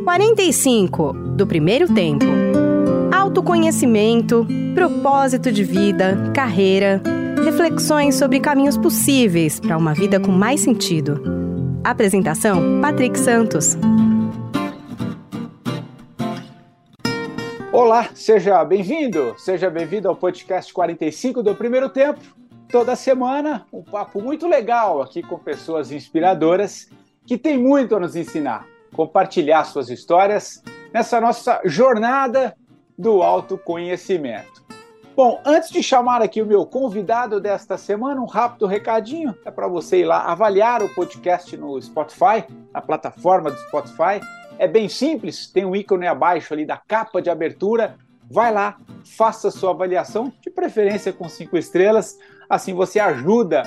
45 do primeiro tempo. Autoconhecimento, propósito de vida, carreira, reflexões sobre caminhos possíveis para uma vida com mais sentido. Apresentação: Patrick Santos. Olá, seja bem-vindo ao podcast 45 do primeiro tempo. Toda semana, um papo muito legal aqui com pessoas inspiradoras que têm muito a nos ensinar, compartilhar suas histórias nessa nossa jornada do autoconhecimento. Bom, antes de chamar aqui o meu convidado desta semana, um rápido recadinho, é para você ir lá avaliar o podcast no Spotify, na plataforma do Spotify. É bem simples, tem um ícone abaixo ali da capa de abertura, vai lá, faça sua avaliação, de preferência com 5 estrelas, assim você ajuda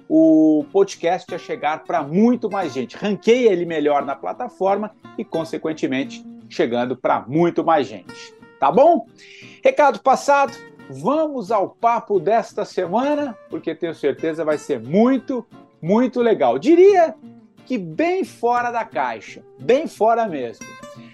o podcast a chegar para muito mais gente, ranqueia ele melhor na plataforma e, consequentemente, chegando para muito mais gente, tá bom? Recado passado, vamos ao papo desta semana, porque tenho certeza vai ser muito, muito legal. Diria que bem fora da caixa, bem fora mesmo.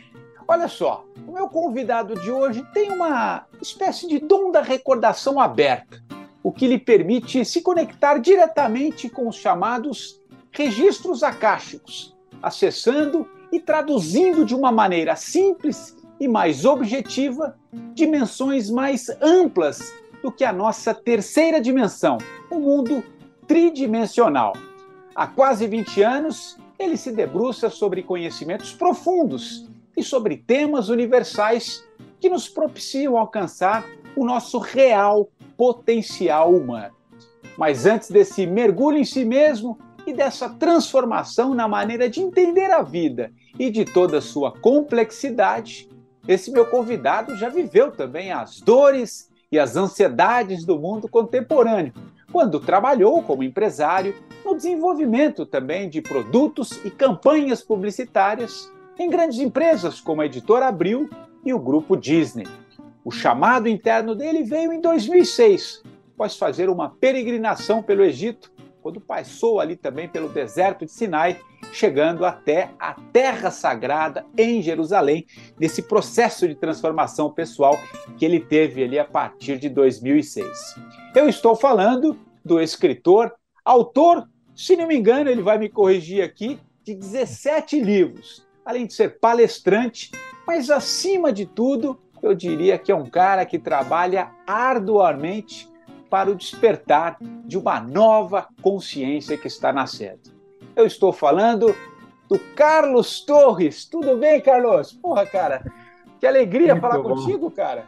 Olha só, o meu convidado de hoje tem uma espécie de dom da recordação aberta, o que lhe permite se conectar diretamente com os chamados registros akáshicos, acessando e traduzindo de uma maneira simples e mais objetiva dimensões mais amplas do que a nossa terceira dimensão, o mundo tridimensional. Há quase 20 anos, ele se debruça sobre conhecimentos profundos e sobre temas universais que nos propiciam alcançar o nosso real potencial humano. Mas antes desse mergulho em si mesmo e dessa transformação na maneira de entender a vida e de toda a sua complexidade, esse meu convidado já viveu também as dores e as ansiedades do mundo contemporâneo, quando trabalhou como empresário no desenvolvimento também de produtos e campanhas publicitárias em grandes empresas como a Editora Abril e o Grupo Disney. O chamado interno dele veio em 2006, após fazer uma peregrinação pelo Egito, quando passou ali também pelo deserto de Sinai, chegando até a Terra Sagrada em Jerusalém, nesse processo de transformação pessoal que ele teve ali a partir de 2006. Eu estou falando do escritor, autor, se não me engano, ele vai me corrigir aqui, de 17 livros, além de ser palestrante, mas acima de tudo, eu diria que é um cara que trabalha arduamente para o despertar de uma nova consciência que está nascendo. Eu estou falando do Carlos Torres. Tudo bem, Carlos? Porra, cara, que alegria Muito falar bom. contigo, cara.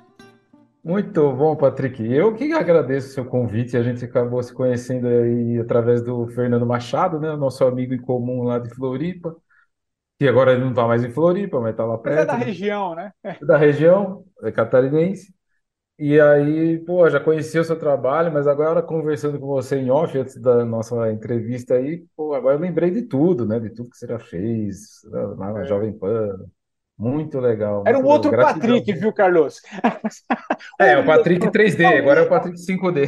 Muito bom, Patrick. Eu que agradeço o seu convite. A gente acabou se conhecendo aí através do Fernando Machado, né? Nosso amigo em comum lá de Floripa, que agora ele não está mais em Floripa, mas está lá Mas é perto, da né? região, né? Da região, é catarinense. E aí, pô, já conheci o seu trabalho, mas agora conversando com você em off, antes da nossa entrevista aí, pô, agora eu lembrei de tudo, né? De tudo que você já fez lá na Jovem Pan. Muito legal, Era um muito legal. outro Gratidão. Patrick, viu, Carlos? É, o Um Patrick outro, 3D, não agora é o lembro. Patrick 5D.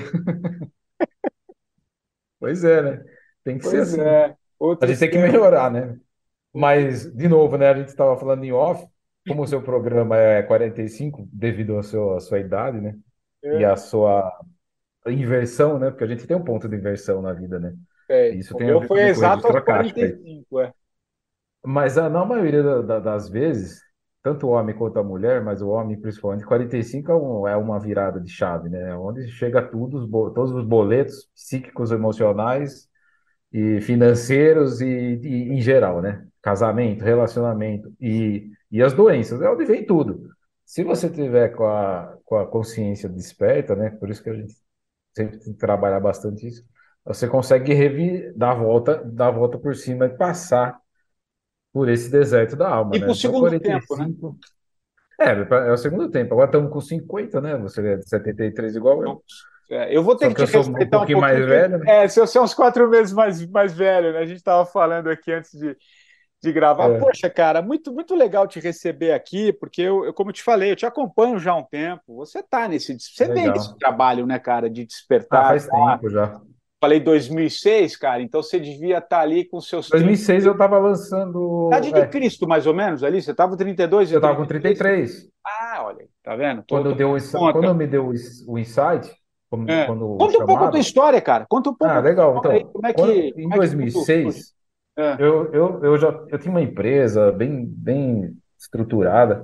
Pois é, né? Tem que ser Pois assim. é, A gente outros tem que tempos. melhorar, né? Mas, de novo, né? A gente estava falando em off, como o seu programa é 45, devido à sua idade, né? E É, à sua inversão, né? Porque a gente tem um ponto de inversão na vida, né? é. E isso O tem a meu ver foi também com o exato registro aos acástico aí. 45, é. Mas na maioria das vezes, tanto o homem quanto a mulher, mas o homem principalmente, 45 é uma virada de chave, né? Onde chega tudo, todos os boletos psíquicos, emocionais e financeiros e em geral, né? Casamento, relacionamento e as doenças, é onde vem tudo. Se você tiver com a consciência desperta, né? Por isso que a gente sempre tem que trabalhar bastante isso, você consegue dar a volta por cima e passar por esse deserto da alma, E para né? o Então, segundo tempo, né? 45 é o segundo tempo. Agora estamos com 50, né? Você é de 73 igual eu. Então, eu vou ter Só que que te eu sou um respeitar um pouquinho mais pouquinho, porque velho, né? se você é uns 4 meses mais velho, né? A gente estava falando aqui antes de gravar. É, Poxa, cara, muito, muito legal te receber aqui, porque como eu te falei, eu te acompanho já há um tempo. Você vem nesse legal. trabalho, né, cara, de Ah, despertar, faz tempo já. falei 2006, cara, então você devia estar ali com seus 30. 2006 eu estava lançando. Idade de Cristo, mais ou menos, ali? Você estava 32 Eu e estava com 33? 33. Ah, olha, tá vendo? Quando deu, Conta. quando me deu o insight, É. quando Conta um pouco a tua chamaram. história, cara. Conta um pouco Ah, a tua legal. história aí. Então, quando, em Como é que tudo surge? 2006, É. eu tinha uma empresa bem estruturada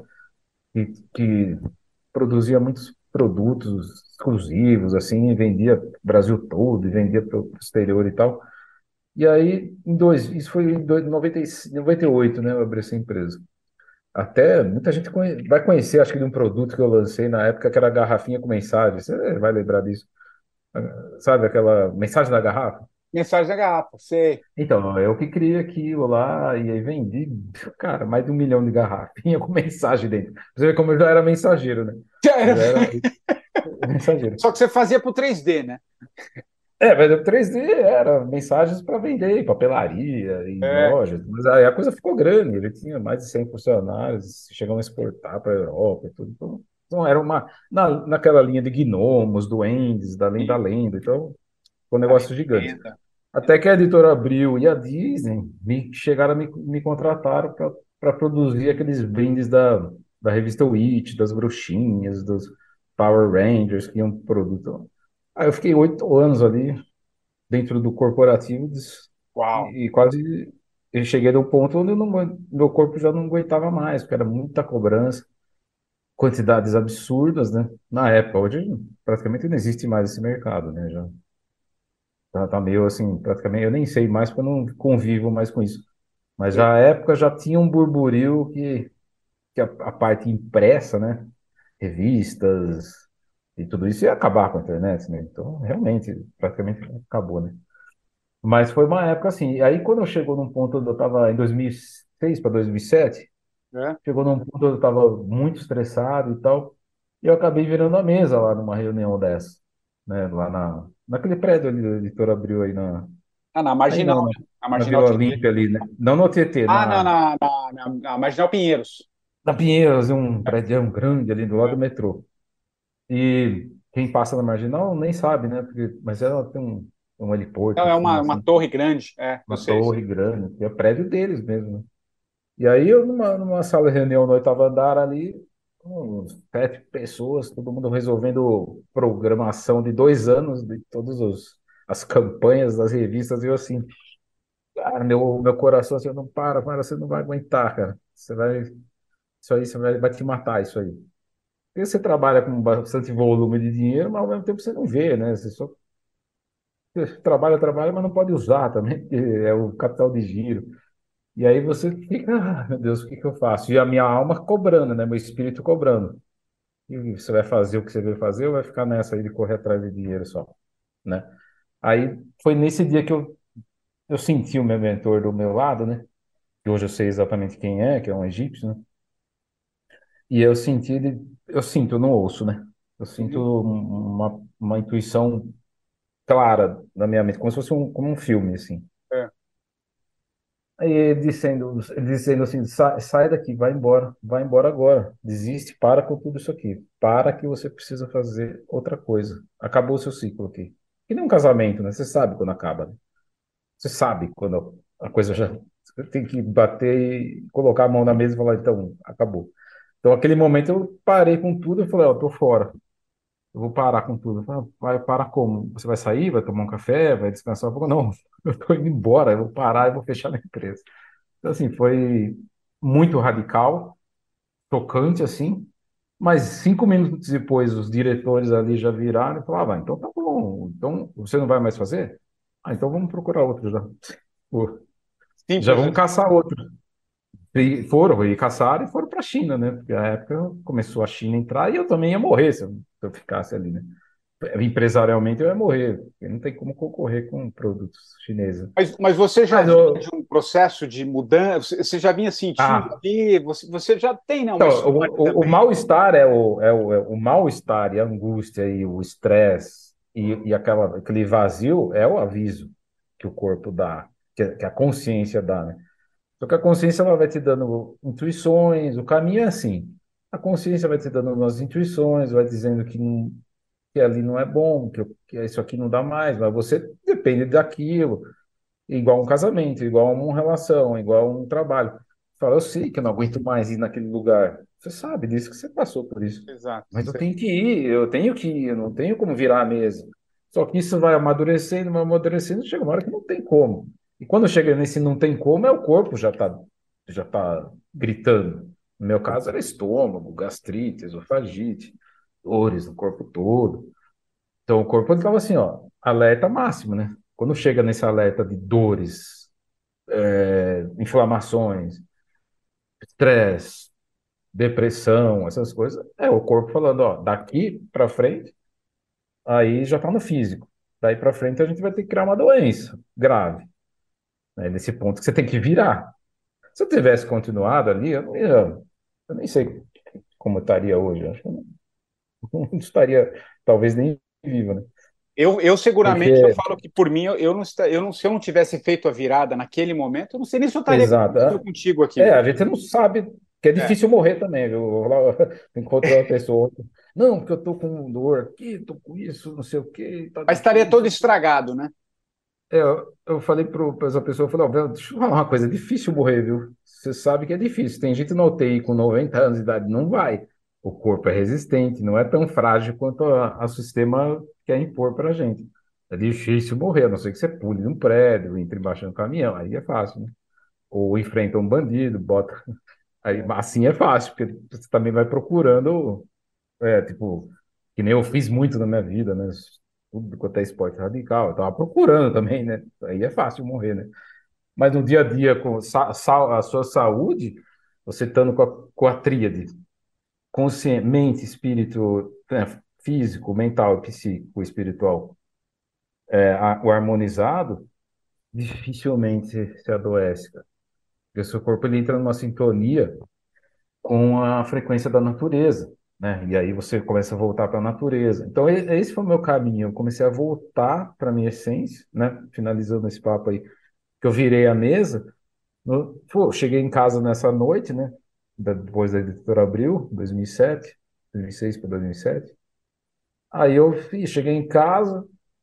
que produzia muitos produtos exclusivos, assim, e vendia pro Brasil todo, e vendia para o exterior e tal. E aí, isso foi em 98, né? Eu abri essa empresa. Até muita gente vai conhecer, acho que de um produto que eu lancei na época, que era a garrafinha com mensagem. Você vai lembrar disso. Sabe aquela mensagem na garrafa? Mensagem da garrafa, sei. Então, eu que criei aquilo lá e aí vendi, cara, mais de 1 milhão de garrafinha com mensagem dentro. Você vê como eu já era mensageiro, né? Eu já era mensageiro. Só que você fazia pro 3D, né? Mas o 3D era mensagens para vender em papelaria, em É. lojas, mas aí a coisa ficou grande, ele tinha mais de 100 funcionários, chegamos a exportar para a Europa e tudo. Então era naquela linha de gnomos, duendes, da lenda Sim. lenda, então foi um Cara, negócio gigante. entenda. Até que a editora Abril e a Disney chegaram a me contrataram para produzir aqueles brindes da revista Witch, das bruxinhas, dos Power Rangers, que iam pro produto. Aí eu fiquei 8 anos ali dentro do corporativo Uau. e quase eu cheguei num ponto onde meu corpo já não aguentava mais, porque era muita cobrança, quantidades absurdas, né? Na época, hoje praticamente não existe mais esse mercado, né? Já tá meio assim, praticamente, eu nem sei mais porque eu não convivo mais com isso. Mas já à época já tinha um burburinho que a parte impressa, né? Revistas e tudo isso ia acabar com a internet, né? Então, realmente, praticamente acabou, né? Mas foi uma época assim. E aí, quando eu chegou num ponto onde eu estava em 2006 para 2007, É. chegou num ponto onde eu estava muito estressado e tal, e eu acabei virando a mesa lá numa reunião dessa, né? Lá naquele prédio ali da Editora Abril aí Ah, na aí Marginal, não, né? Na na Marginal Vila Tietê. Olímpia ali, né? Não no Tietê, Ah, não, na Marginal Pinheiros. na Pinheiros, um prédio grande ali do lado do É. metrô. E quem passa na Marginal nem sabe, né? Mas ela tem um heliporto Não, em é cima, uma assim, torre grande. É, eu uma sei. torre grande, que é prédio deles mesmo, né? E aí eu, numa sala de reunião no oitavo andar ali, uns 7 pessoas, todo mundo resolvendo programação de 2 anos, de todas as campanhas das revistas, e eu assim, cara, meu coração assim, não para, você não vai aguentar, cara. Isso aí, vai te matar, isso aí. Porque você trabalha com bastante volume de dinheiro, mas ao mesmo tempo você não vê, né? Você trabalha, mas não pode usar também, porque é o capital de giro. E aí você fica, meu Deus, o que que eu faço? E a minha alma cobrando, né? Meu espírito cobrando. E você vai fazer o que você veio fazer ou vai ficar nessa aí de correr atrás de dinheiro só, né? Aí foi nesse dia que eu senti o meu mentor do meu lado, né? Que hoje eu sei exatamente quem é, que é um egípcio, né? E eu senti ele, eu sinto, eu não ouço, né? Eu sinto Uhum. uma intuição clara na minha mente, como se fosse como um filme, assim. É. Aí ele dizendo assim, sai daqui, vai embora agora, desiste, para com tudo isso aqui, para que você precisa fazer outra coisa. Acabou o seu ciclo aqui. Que nem um casamento, né? Você sabe quando acaba, né? Você sabe quando a coisa já você tem que bater e colocar a mão na mesa e falar, então, acabou. Então, aquele momento eu parei com tudo e falei, ó, tô fora. Eu vou parar com tudo. Eu falei, vai parar como? Você vai sair, vai tomar um café, vai descansar um pouco? Não, eu tô indo embora, eu vou parar e vou fechar minha empresa. Então, assim, foi muito radical, tocante, assim, mas 5 minutos depois os diretores ali já viraram e falaram, ah, então tá bom, então você não vai mais fazer? Ah, então vamos procurar outro já. Pô, já Simples vamos assim. caçar outro. E caçaram e foram para a China, né? Porque a época começou a China a entrar e eu também ia morrer se eu ficasse ali, né? Empresarialmente eu ia morrer, porque não tem como concorrer com produtos chineses. Mas você já Mas vinha de um processo de mudança? Você já vinha sentindo ah, ali? Você já tem, né, uma então, história o também. mal-estar o mal-estar e a angústia e o estresse e aquele vazio é o aviso que o corpo dá, que a consciência dá, né? Só que a consciência ela vai te dando intuições, o caminho é assim. A consciência vai te dando umas intuições, vai dizendo que que ali não é bom, que isso aqui não dá mais, mas você depende daquilo, igual um casamento, igual uma relação, igual um trabalho. Fala, eu sei que eu não aguento mais ir naquele lugar. Você sabe disso, que você passou por isso. Exato. Mas eu tenho que ir, eu não tenho como virar a mesa. Só que isso vai amadurecendo, chega uma hora que não tem como. E quando chega nesse não tem como, é o corpo já tá gritando. No meu caso era estômago, gastrite, esofagite, dores no corpo todo. Então o corpo estava assim, ó, alerta máximo, né? Quando chega nesse alerta de dores, inflamações, estresse, depressão, essas coisas, é o corpo falando, ó, daqui para frente, aí já tá no físico. Daí para frente a gente vai ter que criar uma doença grave, né? Nesse ponto que você tem que virar. Se eu tivesse continuado ali, eu nem sei como eu estaria hoje. Acho que eu não estaria, talvez nem vivo, né? Eu seguramente eu Porque, falo que por mim se eu não tivesse feito a virada naquele momento, eu não sei nem se eu estaria exato. conversando contigo aqui. A gente não sabe que é É. difícil morrer também, viu? Eu vou lá, encontro uma pessoa, não, porque eu tô com dor aqui, tô com isso, não sei o quê, tá Mas estaria todo difícil. estragado, né? Eu falei para essa pessoa, eu falei, ó, Bel, deixa eu falar uma coisa, é difícil morrer, viu? Você sabe que é difícil. Tem gente na UTI com 90 anos de idade, não vai. O corpo é resistente, não é tão frágil quanto a sistema quer impor para a gente. É difícil morrer, a não ser que você pule num prédio, entre embaixo de um caminhão, aí é fácil, né? Ou enfrenta um bandido, bota. Aí, assim é fácil, porque você também vai procurando, tipo, que nem eu fiz muito na minha vida, né? Tudo quanto é esporte radical, eu tava procurando também, né? Aí é fácil morrer, né? Mas no dia a dia, com a sua saúde, você estando com a tríade, consciente, mente, espírito, né, físico, mental, psíquico, espiritual, o harmonizado, dificilmente se adoece, cara. Porque o seu corpo ele entra numa sintonia com a frequência da natureza, né? E aí você começa a voltar para a natureza. Então, esse foi o meu caminho. Eu comecei a voltar para a minha essência, né? Finalizando esse papo aí, que eu virei a mesa. Pô, cheguei em casa nessa noite, né? Depois da Editora Abril, 2007, 2006 para 2007. Aí cheguei em casa,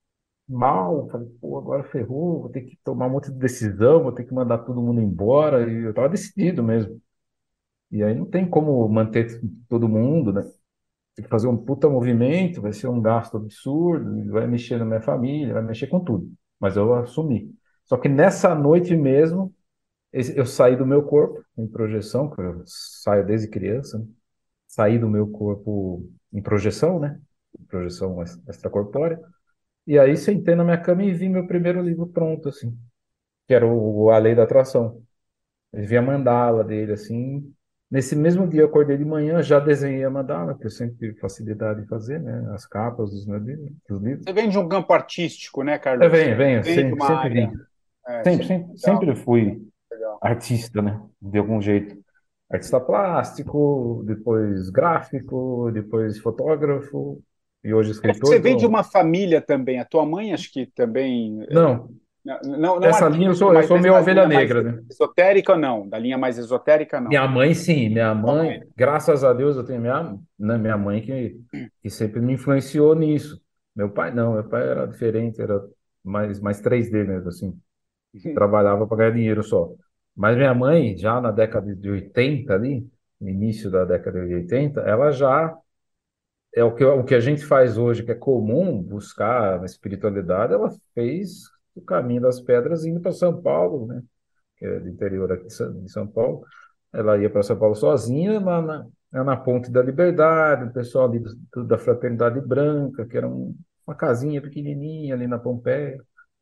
mal, falei, pô, agora ferrou, vou ter que tomar um monte de decisão, vou ter que mandar todo mundo embora. E eu estava decidido mesmo. E aí não tem como manter todo mundo, né? Tem que fazer um puta movimento, vai ser um gasto absurdo, vai mexer na minha família, vai mexer com tudo. Mas eu assumi. Só que nessa noite mesmo, eu saí do meu corpo em projeção, que eu saio desde criança, né? Saí do meu corpo em projeção, né? Projeção extracorpórea. E aí sentei na minha cama e vi meu primeiro livro pronto, assim, que era A Lei da Atração. Eu vi a mandala dele, assim. Nesse mesmo dia eu acordei de manhã, já desenhei a mandala, que eu sempre tive facilidade de fazer, né? As capas dos meus livros, dos livros. Você vem de um campo artístico, né, Carlos? Venho, Vem de sempre, uma sempre área. vim. Sim, legal, Sempre fui legal. artista, né? De algum jeito. Artista plástico, depois gráfico, depois fotógrafo, e hoje Parece que escritor, você vem de então... uma família também. A tua mãe, acho que também. Não, Não essa linha artística, eu mas sou meio dessa ovelha linha mais negra, né? esotérica, não. Da linha mais esotérica, não. Minha mãe, sim, minha Tua mãe. mãe, graças a Deus, eu tenho minha mãe que sempre me influenciou nisso. Meu pai não, meu pai era diferente, era mais 3D mesmo, assim, trabalhava para ganhar dinheiro só. Mas minha mãe, já na década de 80 ali, no início da década de 80, ela já é o que a gente faz hoje, que é comum buscar na espiritualidade, ela fez o caminho das pedras indo para São Paulo, né? Que é do interior aqui de São Paulo. Ela ia para São Paulo sozinha, na Ponte da Liberdade, o pessoal ali da Fraternidade Branca, que era uma casinha pequenininha ali na Pompeia,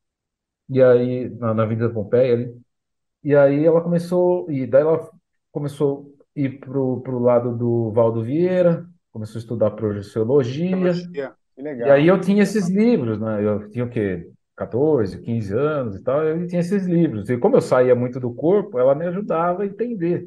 e aí, na Avenida Pompeia ali. E aí daí ela começou a ir pro lado do Valdo Vieira, começou a estudar projeciologia, Teologia. Que e aí legal. eu tinha esses livros, né? Eu tinha o quê? 14, 15 anos e tal, eu tinha esses livros. E como eu saía muito do corpo, ela me ajudava a entender.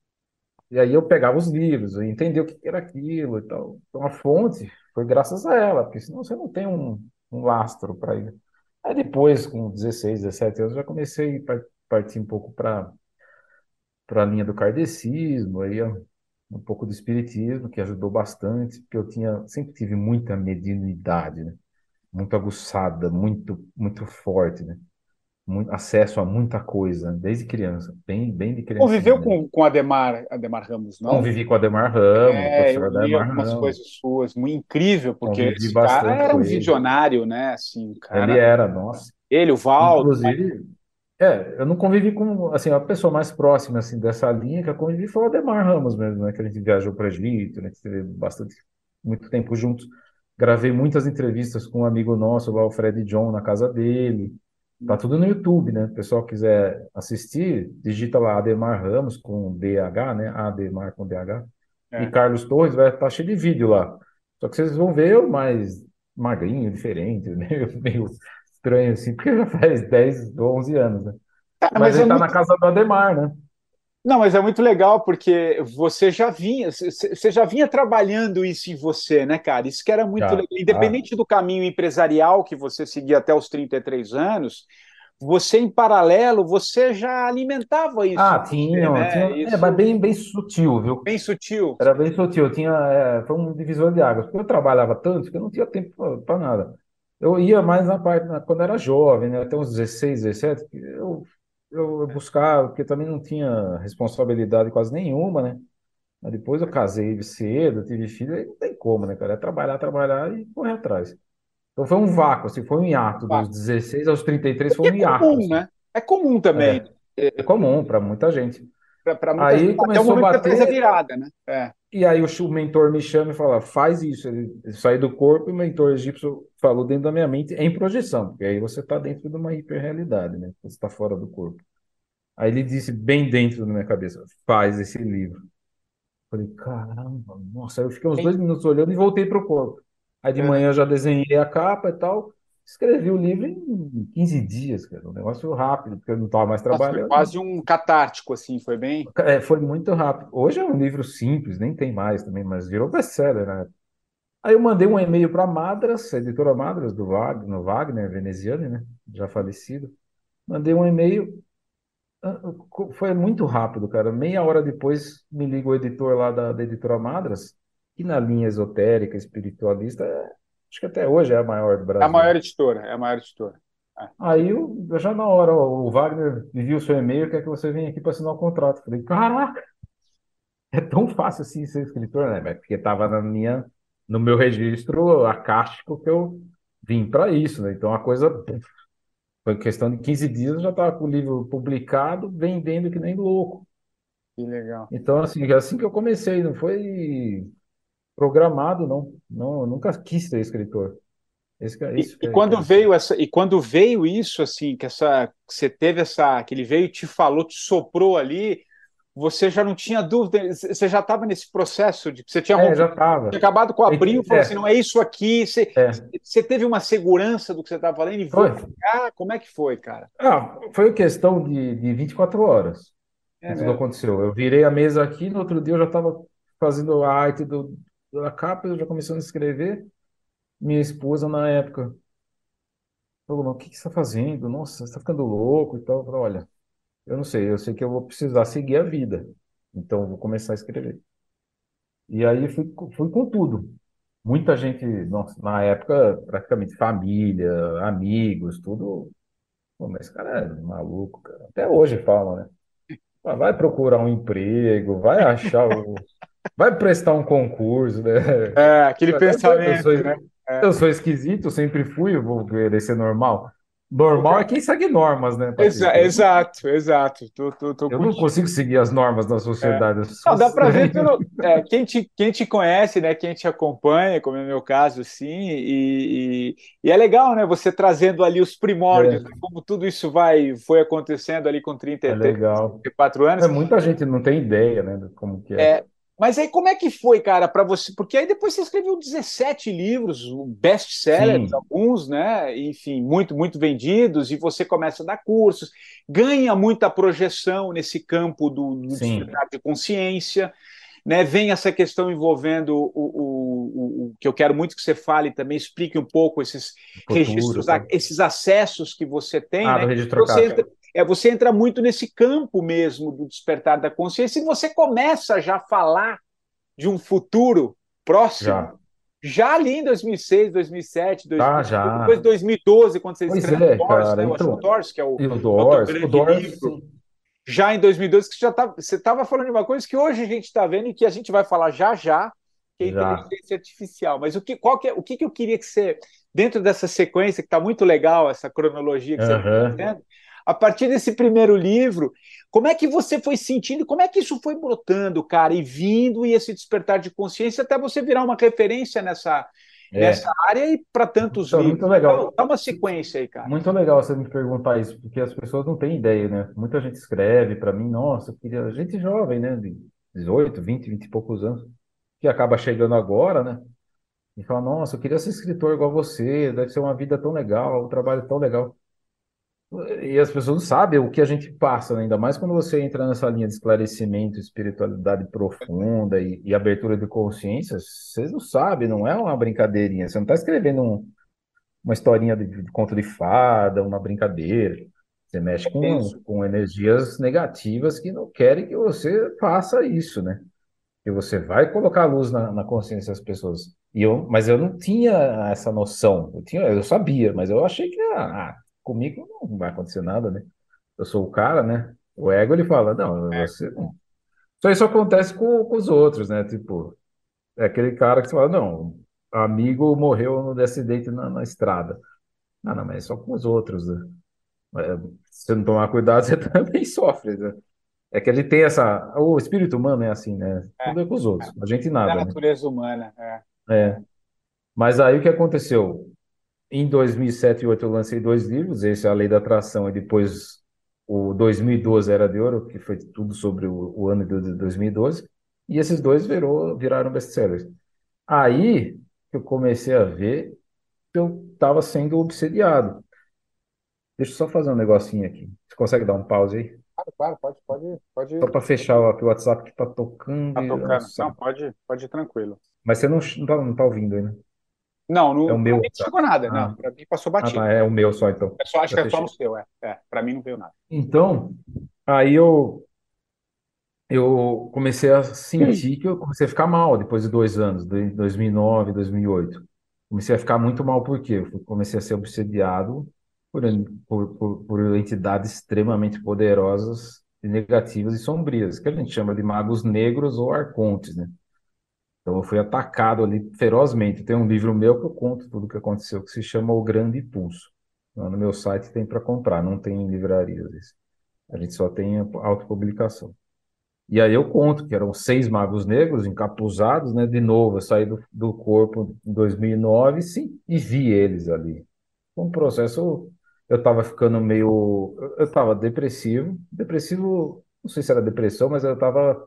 E aí eu pegava os livros, eu entendia o que era aquilo e tal. Então a fonte foi graças a ela, porque senão você não tem um lastro para ir. Aí depois, com 16, 17 anos, já comecei a partir um pouco para a linha do kardecismo, aí um pouco do espiritismo, que ajudou bastante, porque sempre tive muita mediunidade, né? Muito aguçada, muito forte, né? Muito, acesso a muita coisa, né? Desde criança, bem de criancinha Conviveu mesmo. com Ademar Ramos, não? Convivi com o Ademar Ramos, o Eu professor li Ademar algumas Ramos, coisas suas, muito incrível, porque convivi esse cara bastante era com um ele. visionário, né? Assim, o Ele cara, era, nossa. ele, o Valdo, Inclusive, eu não convivi com, assim, a pessoa mais próxima, assim, dessa linha que eu convivi foi o Ademar Ramos mesmo, né? Que a gente viajou para o Egito, né? Que teve muito tempo juntos. Gravei muitas entrevistas com um amigo nosso lá, o Fred John, na casa dele. Tá tudo no YouTube, né? Se o pessoal quiser assistir, digita lá Ademar Ramos com DH, né? Ademar com DH. E é. Carlos Torres vai estar cheio de vídeo lá. Só que vocês vão ver eu mais magrinho, diferente, meio estranho assim, porque já faz 10 ou 11 anos, né? Cara, Mas mas ele é tá na muito, casa do Ademar, né? não, mas é muito legal porque você já vinha trabalhando isso em você, né, cara? Isso que era muito Já. legal. Ah, Independente do caminho empresarial que você seguia até os 33 anos, você em paralelo, você já alimentava isso em você, né? mas Isso bem sutil, viu? bem sutil. Era bem sutil. Foi um divisor de águas, porque eu trabalhava tanto que eu não tinha tempo para nada. Eu ia mais quando era jovem, né? Até uns 16, 17, que eu buscava, porque também não tinha responsabilidade quase nenhuma, né? Mas depois eu casei cedo, tive filho, aí não tem como, né, cara? É trabalhar e correr atrás. Então foi um vácuo, assim, foi um hiato. Dos 16 aos 33 foi Porque é um hiato, comum, assim. né? É comum também. É, é comum para muita gente. Para muita gente, Aí até o começou a momento da empresa bater, virada, né? É. e aí o mentor me chama e fala: faz isso. Ele sai do corpo e o mentor egípcio falou dentro da minha mente em projeção, porque aí você está dentro de uma hiperrealidade, né? Você está fora do corpo. Aí ele disse bem dentro da minha cabeça: faz esse livro. Falei, caramba, nossa. Aí eu fiquei uns 2 minutos olhando e voltei para o corpo. Aí de É. manhã eu já desenhei a capa e tal. Escrevi o livro em 15 dias, cara. Um negócio rápido, porque eu não estava mais Nossa, foi trabalhando, né? quase um catártico, assim, foi bem. Foi muito rápido. Hoje é um livro simples, nem tem mais também, mas virou best-seller, né? Aí eu mandei um e-mail para a Madras, a editora Madras, do Wagner, no Wagner Veneziani, né? Já falecido. Mandei um e-mail, foi muito rápido, cara. Meia hora depois me liga o editor lá da editora Madras, que na linha esotérica, espiritualista, acho que até hoje é a maior do É a Brasil. maior editora, é a maior editora. É. Aí eu já na hora, o Wagner me viu o seu e-mail, quer que você venha aqui para assinar o contrato. Falei, caraca, é tão fácil assim ser escritor, né? Mas porque estava no meu registro acástico que eu vim para isso, né? Então a coisa foi questão de 15 dias, eu já estava com o livro publicado, vendendo que nem louco. Que legal. Então, assim que eu comecei, não foi programado, não. Não, eu nunca quis ser escritor. Isso que E é quando interessante. veio essa, e quando veio isso, assim, que você teve essa, que ele veio e te falou, te soprou ali, você já não tinha dúvida, você já estava nesse processo de que você tinha É, já rompido, estava. tinha acabado com o abril, falou assim, É, não é isso aqui, é. você teve uma segurança do que você estava falando e vou Foi. pegar, como é que foi, cara? Foi questão de 24 horas que É tudo mesmo. aconteceu. Eu virei a mesa aqui, no outro dia eu já estava fazendo a arte da capa, eu já começando a escrever. Minha esposa, na época, falou: "Mas o que que você está fazendo? Nossa, você está ficando louco e tal." Eu falei: "Olha, eu sei que eu vou precisar seguir a vida, então eu vou começar a escrever." E aí fui com tudo. Muita gente, nossa, na época, praticamente família, amigos, tudo. Pô, mas esse cara é maluco, cara. Até hoje falam, né? Ah, vai procurar um emprego, vai prestar um concurso, né? É, aquele Mas eu sou, pensamento, né? É. eu sou esquisito, sempre fui, eu vou querer ser normal. Normal é quem segue normas, né, Patrick? Exato, exato. Tô Eu não contigo. consigo seguir as normas da É. sociedade. Eu sou Não, dá para ver estranho. pelo quem te conhece, né? Quem te acompanha, como é o meu caso, sim, e é legal, né? Você trazendo ali os primórdios, né, É, como tudo isso foi acontecendo ali com é 33, legal. 34 É, anos. muita gente não tem ideia, né, de como que é. É, mas aí como é que foi, cara, para você? Porque aí depois você escreveu 17 livros, best-sellers, Sim, alguns, né? Enfim, muito vendidos, e você começa a dar cursos, ganha muita projeção nesse campo do sim. despertar de consciência, né? Vem essa questão envolvendo o que eu quero muito que você fale também, explique um pouco esses Futuro, registros, tá? esses acessos que você tem, Ah, né? do registro Você acástico. entra, você entra muito nesse campo mesmo do despertar da consciência e você começa já a falar de um futuro próximo? Já. Já ali em 2006, 2007, Tá, 2008, depois de já. 2012, quando você Pois escreve o é, Doors, né? cara. Eu acho que é o Então, Doors, que é e o o teu Doors, grande livro. sim, Já em 2012, que você estava falando de uma coisa que hoje a gente está vendo e que a gente vai falar já já, que é já. inteligência artificial. Mas o que eu queria que você, dentro dessa sequência, que está muito legal, essa cronologia que você vem Aham. fazendo, a partir desse primeiro livro, como é que você foi sentindo, como é que isso foi brotando, cara, e vindo, e esse despertar de consciência até você virar uma referência nessa É. área e para tantos Então, é muito livros. Então, legal. dá uma sequência aí, cara. Muito legal você me perguntar isso, porque as pessoas não têm ideia, né? Muita gente escreve para mim, nossa, eu queria. Gente jovem, né? De 18, 20, 20 e poucos anos, que acaba chegando agora, né? E fala, nossa, eu queria ser escritor igual você, deve ser uma vida tão legal, um trabalho tão legal. E as pessoas não sabem o que a gente passa, né? Ainda mais quando você entra nessa linha de esclarecimento, espiritualidade profunda e abertura de consciência, vocês não sabem, não é uma brincadeirinha. Você não está escrevendo uma historinha de conto de fada, uma brincadeira. Você mexe Penso. com energias negativas que não querem que você faça isso, né? Que você vai colocar a luz na consciência das pessoas. Mas eu não tinha essa noção. Eu sabia, mas eu achei que comigo não vai acontecer nada, né? Eu sou o cara, né? O ego ele fala, não, É, você não. Isso acontece com os outros, né? Tipo, é aquele cara que você fala, não, amigo morreu no acidente na estrada. Não, não, mas é só com os outros, né? Se você não tomar cuidado, você também sofre, né? É que ele tem essa. O espírito humano é assim, né? é, Tudo é com os é. outros, a gente Da nada, né? natureza humana. É. Mas aí o que aconteceu? Em 2007 e 2008 eu lancei dois livros, esse é A Lei da Atração e depois o 2012 Era de Ouro, que foi tudo sobre o ano de 2012, e esses dois viraram best-sellers. Aí que eu comecei a ver que eu estava sendo obsediado. Deixa eu só fazer um negocinho aqui. Você consegue dar um pause aí? Claro, claro, pode Só para fechar aqui o WhatsApp que está tocando tá e é um tocando. Não, saco. pode ir tranquilo. Mas você não tá ouvindo aí, né? Não, É o pra meu mim não WhatsApp. chegou nada. Não, Ah, pra mim passou tá, batido. é o meu só então. Acho Já que é só no fechei. seu, pra mim não veio nada. Então, aí eu comecei a sentir que eu comecei a ficar mal depois de 2 anos, de 2009, 2008. Comecei a ficar muito mal porque eu comecei a ser obsediado por entidades extremamente poderosas, e negativas e sombrias, que a gente chama de magos negros ou arcontes, né? Então eu fui atacado ali ferozmente. Tem um livro meu que eu conto tudo o que aconteceu, que se chama O Grande Impulso. Lá no meu site tem para comprar, não tem em livrarias. A gente só tem a autopublicação. E aí eu conto que eram 6 magos negros encapuzados, né? De novo, eu saí do corpo em 2009, sim, e vi eles ali. Foi um processo, eu estava ficando meio, eu estava depressivo, não sei se era depressão, mas eu estava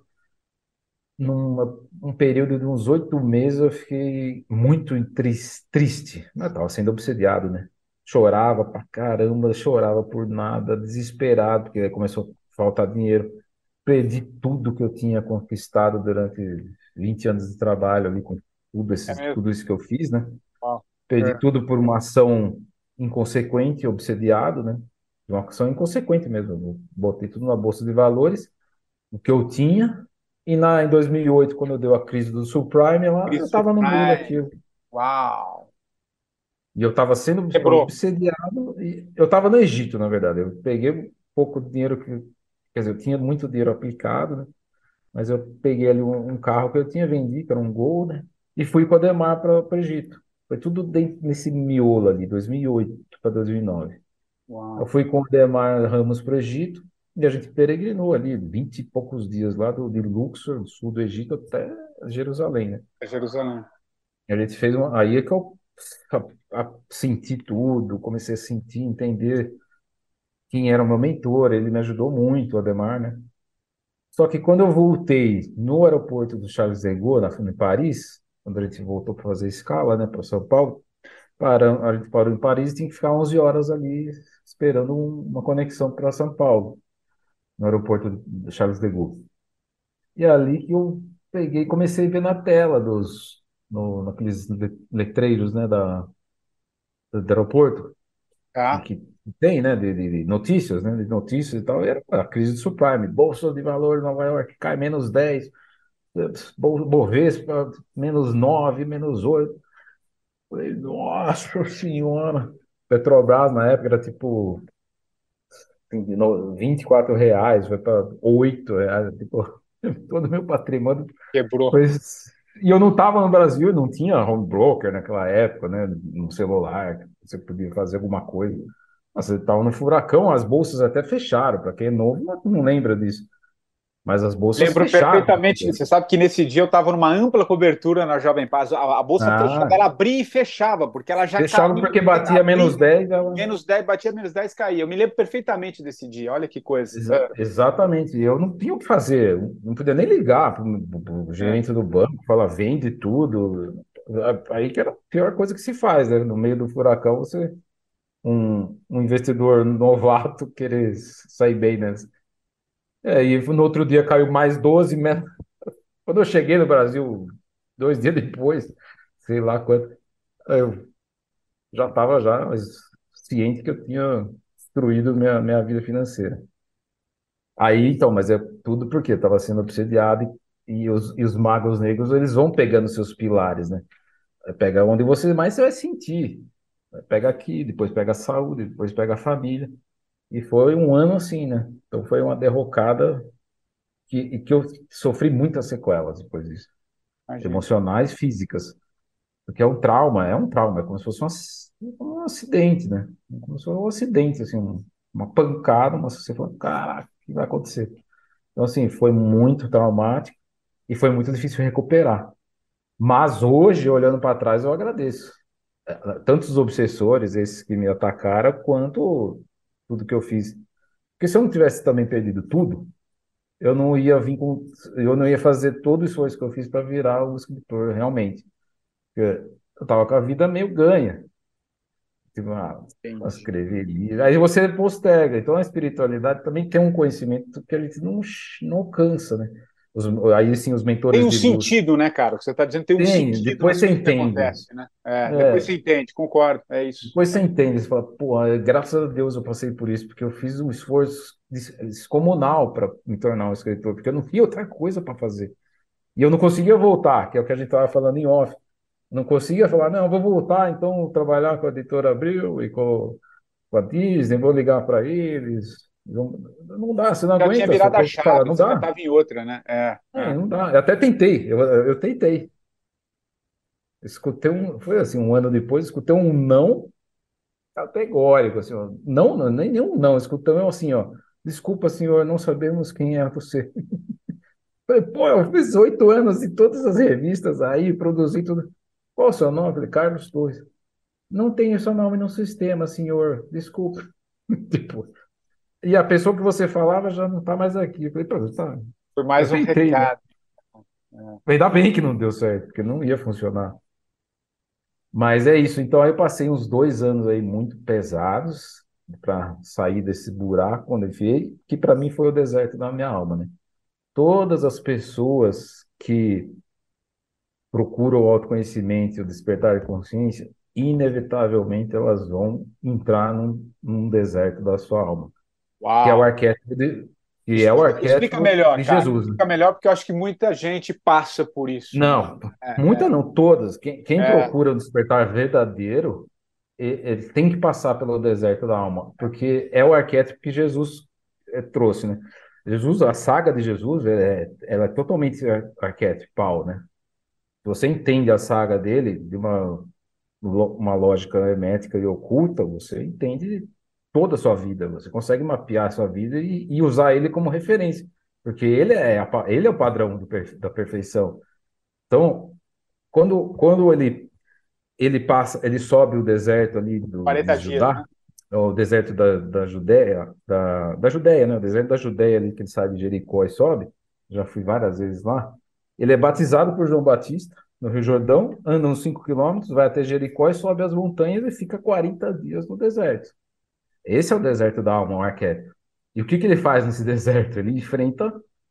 um período de uns 8 meses, eu fiquei muito triste. Eu estava sendo obsediado, né? Chorava pra caramba, chorava por nada, desesperado, porque aí começou a faltar dinheiro. Perdi tudo que eu tinha conquistado durante 20 anos de trabalho ali, com É mesmo? tudo isso que eu fiz, né? Ó, Perdi é. tudo por uma ação inconsequente, obsediado, né? Uma ação inconsequente mesmo. Eu botei tudo na bolsa de valores, o que eu tinha, em 2008, quando deu a crise do subprime, eu Isso, estava no meio Prime. daquilo. Uau. E eu estava sendo Quebrou. obsediado, e eu estava no Egito, na verdade. Eu peguei um pouco de dinheiro quer dizer, eu tinha muito dinheiro aplicado, né? Mas eu peguei ali um carro que eu tinha vendido, que era um Gol, né? E fui com o Ademar para o Egito. Foi tudo dentro nesse miolo ali, 2008 para 2009. Eu Uau. fui com o Ademar Ramos para o Egito e a gente peregrinou ali 20 e poucos dias lá de Luxor, do sul do Egito, até Jerusalém, né? É Jerusalém. E a gente fez uma. Aí é que eu senti tudo, comecei a sentir, entender quem era o meu mentor. Ele me ajudou muito, o Ademar, né? Só que quando eu voltei no aeroporto do Charles de Gaulle, em Paris, quando a gente voltou para fazer escala, né, para São Paulo, a gente parou em Paris e tinha que ficar 11 horas ali esperando uma conexão para São Paulo, no aeroporto do Charles de Gaulle. E é ali que eu peguei e comecei a ver na tela naqueles letreiros, né, do aeroporto, Tá? que tem, né, de notícias, né, de notícias e tal, e era a crise do subprime, Bolsa de Valores, Nova York cai -10, Bovespa, -9, -8. Falei, nossa senhora. Petrobras na época era tipo R$ 24, foi para R$ 8. Tipo, todo o meu patrimônio Quebrou. foi. E eu não estava no Brasil, não tinha home broker naquela época, né? No celular, que você podia fazer alguma coisa. Nossa, você estava no furacão, as bolsas até fecharam. Para quem é novo, não lembra disso. Mas as bolsas Lembro fecharam. perfeitamente disso. Você sabe que nesse dia eu estava numa ampla cobertura na Jovem Pan. A bolsa fechava, Ah, ela abria e fechava, porque ela já fecharam caiu. porque batia Abria, -10. Ela... -10, batia -10, caía. Eu me lembro perfeitamente desse dia. Olha que coisa. É, Exatamente. Eu não tinha o que fazer, não podia nem ligar para o é, gerente do banco, falar, vende tudo. Aí que era a pior coisa que se faz, né? No meio do furacão, você, um investidor novato, querer sair bem, né? E no outro dia caiu mais 12 metros. Quando eu cheguei no Brasil, 2 dias depois, sei lá quanto, eu já estava já ciente que eu tinha destruído minha vida financeira. Aí, então, mas é tudo porque estava sendo obsediado e os magos negros, eles vão pegando seus pilares, né? Pega onde você mais você vai sentir. Pega aqui, depois pega a saúde, depois pega a família. E foi um ano assim, né? Então foi uma derrocada que eu sofri muitas sequelas depois disso. imagina. Emocionais, físicas. Porque é um trauma, é como se fosse um acidente, né? Como se fosse um acidente, assim, uma pancada, mas você fala, caraca, o que vai acontecer? Então, assim, foi muito traumático e foi muito difícil recuperar. Mas hoje, olhando para trás, eu agradeço. Tanto os obsessores, esses que me atacaram, quanto tudo que eu fiz. Porque se eu não tivesse também perdido tudo, eu não ia fazer todo o esforço que eu fiz para virar um escritor, realmente. Porque eu estava com a vida meio ganha. Tipo, Entendi. escrever livro. Aí você posterga. Então a espiritualidade também tem um conhecimento que a gente não alcança, né? Aí sim, os Tem mentores um de luz. sentido, né, cara? O que você está dizendo tem um Tem, sentido depois nas você coisas que entende. acontecem, né? É, depois É, você entende, concordo, é isso. depois você entende, você fala, pô, graças a Deus eu passei por isso, porque eu fiz um esforço descomunal para me tornar um escritor, porque eu não tinha outra coisa para fazer. E eu não conseguia voltar, que é o que a gente estava falando em off. Não conseguia falar, não, eu vou voltar, então, trabalhar com a editora Abril e com a Disney, vou ligar para eles. Não dá, você não Já tinha aguenta, seu virado a corpo fala, chave, não você já dá. estava em outra, né? É, é. Não dá. Eu até tentei, eu tentei. Escutei foi assim, um ano depois, escutei um não categórico, assim, ó, não, nem nenhum não, escutei um assim, ó, desculpa, senhor, não sabemos quem é você. Falei, pô, eu fiz 8 anos em todas as revistas aí, produzi tudo. Qual o seu nome? Falei, Carlos Torres. Não tem seu nome no sistema, senhor, desculpa. Tipo, e a pessoa que você falava já não está mais aqui. Eu falei, pô, tá. Foi Eu mais um tentei, né? recado. É. Ainda bem que não deu certo, porque não ia funcionar. Mas é isso. Então, aí eu passei uns 2 anos aí muito pesados para sair desse buraco quando eu vi, que para mim foi o deserto da minha alma, né? Todas as pessoas que procuram o autoconhecimento e o despertar de consciência, inevitavelmente elas vão entrar num deserto da sua alma, que é o Uau! arquétipo de, que é o Explica arquétipo melhor, de cara. Jesus, né? Explica melhor, porque eu acho que muita gente passa por isso, né? Não, É, muitas não, todas. Quem é, procura o despertar verdadeiro, ele tem que passar pelo deserto da alma, porque é o arquétipo que Jesus trouxe, né? Jesus, a saga de Jesus, ela é totalmente arquetipal, né? Se você entende a saga dele de uma lógica hermética e oculta, você entende toda a sua vida, você consegue mapear a sua vida e usar ele como referência, porque ele é o padrão da perfeição. Então, quando ele passa, ele sobe o deserto ali de 40 dias, Judá, né? o deserto da Judéia, da Judéia, né? O deserto da Judéia ali que ele sai de Jericó e sobe, já fui várias vezes lá. Ele é batizado por João Batista no Rio Jordão, anda uns 5 quilômetros, vai até Jericó e sobe as montanhas e fica 40 dias no deserto. Esse é o deserto da alma, o arquétipo. E o que ele faz nesse deserto? Ele enfrenta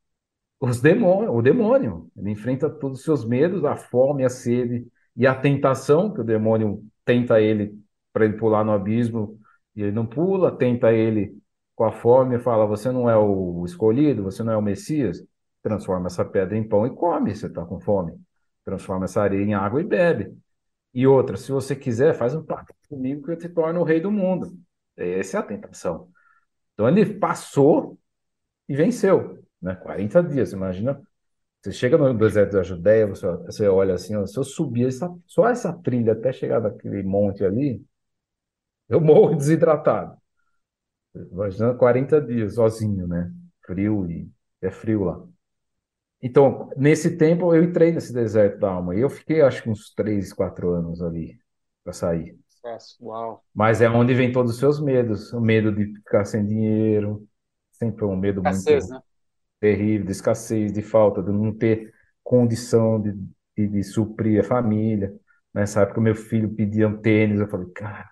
o demônio. Ele enfrenta todos os seus medos, a fome, a sede e a tentação, que o demônio tenta ele para ele pular no abismo e ele não pula, tenta ele com a fome e fala: Você não é o escolhido, você não é o Messias. transforma essa pedra em pão e come, você está com fome. Transforma essa areia em água e bebe. E outra, se você quiser, faz um pacto comigo que eu te torno o rei do mundo. Essa é a tentação. Então ele passou e venceu, né? 40 dias, imagina. Você chega no deserto da Judéia, você olha assim, ó, se eu subir só essa trilha até chegar naquele monte ali, eu morro desidratado. Imagina 40 dias sozinho, né? Frio e é frio lá. Então, nesse tempo, eu entrei nesse deserto da alma. E eu fiquei, acho que uns 3, 4 anos ali para sair. Uau. Mas é onde vem todos os seus medos. O medo de ficar sem dinheiro. Sempre foi um medo Escassez, muito né? terrível, de escassez, de falta, de não ter condição de suprir a família. Nessa época, meu filho pedia um tênis. Eu falei, cara,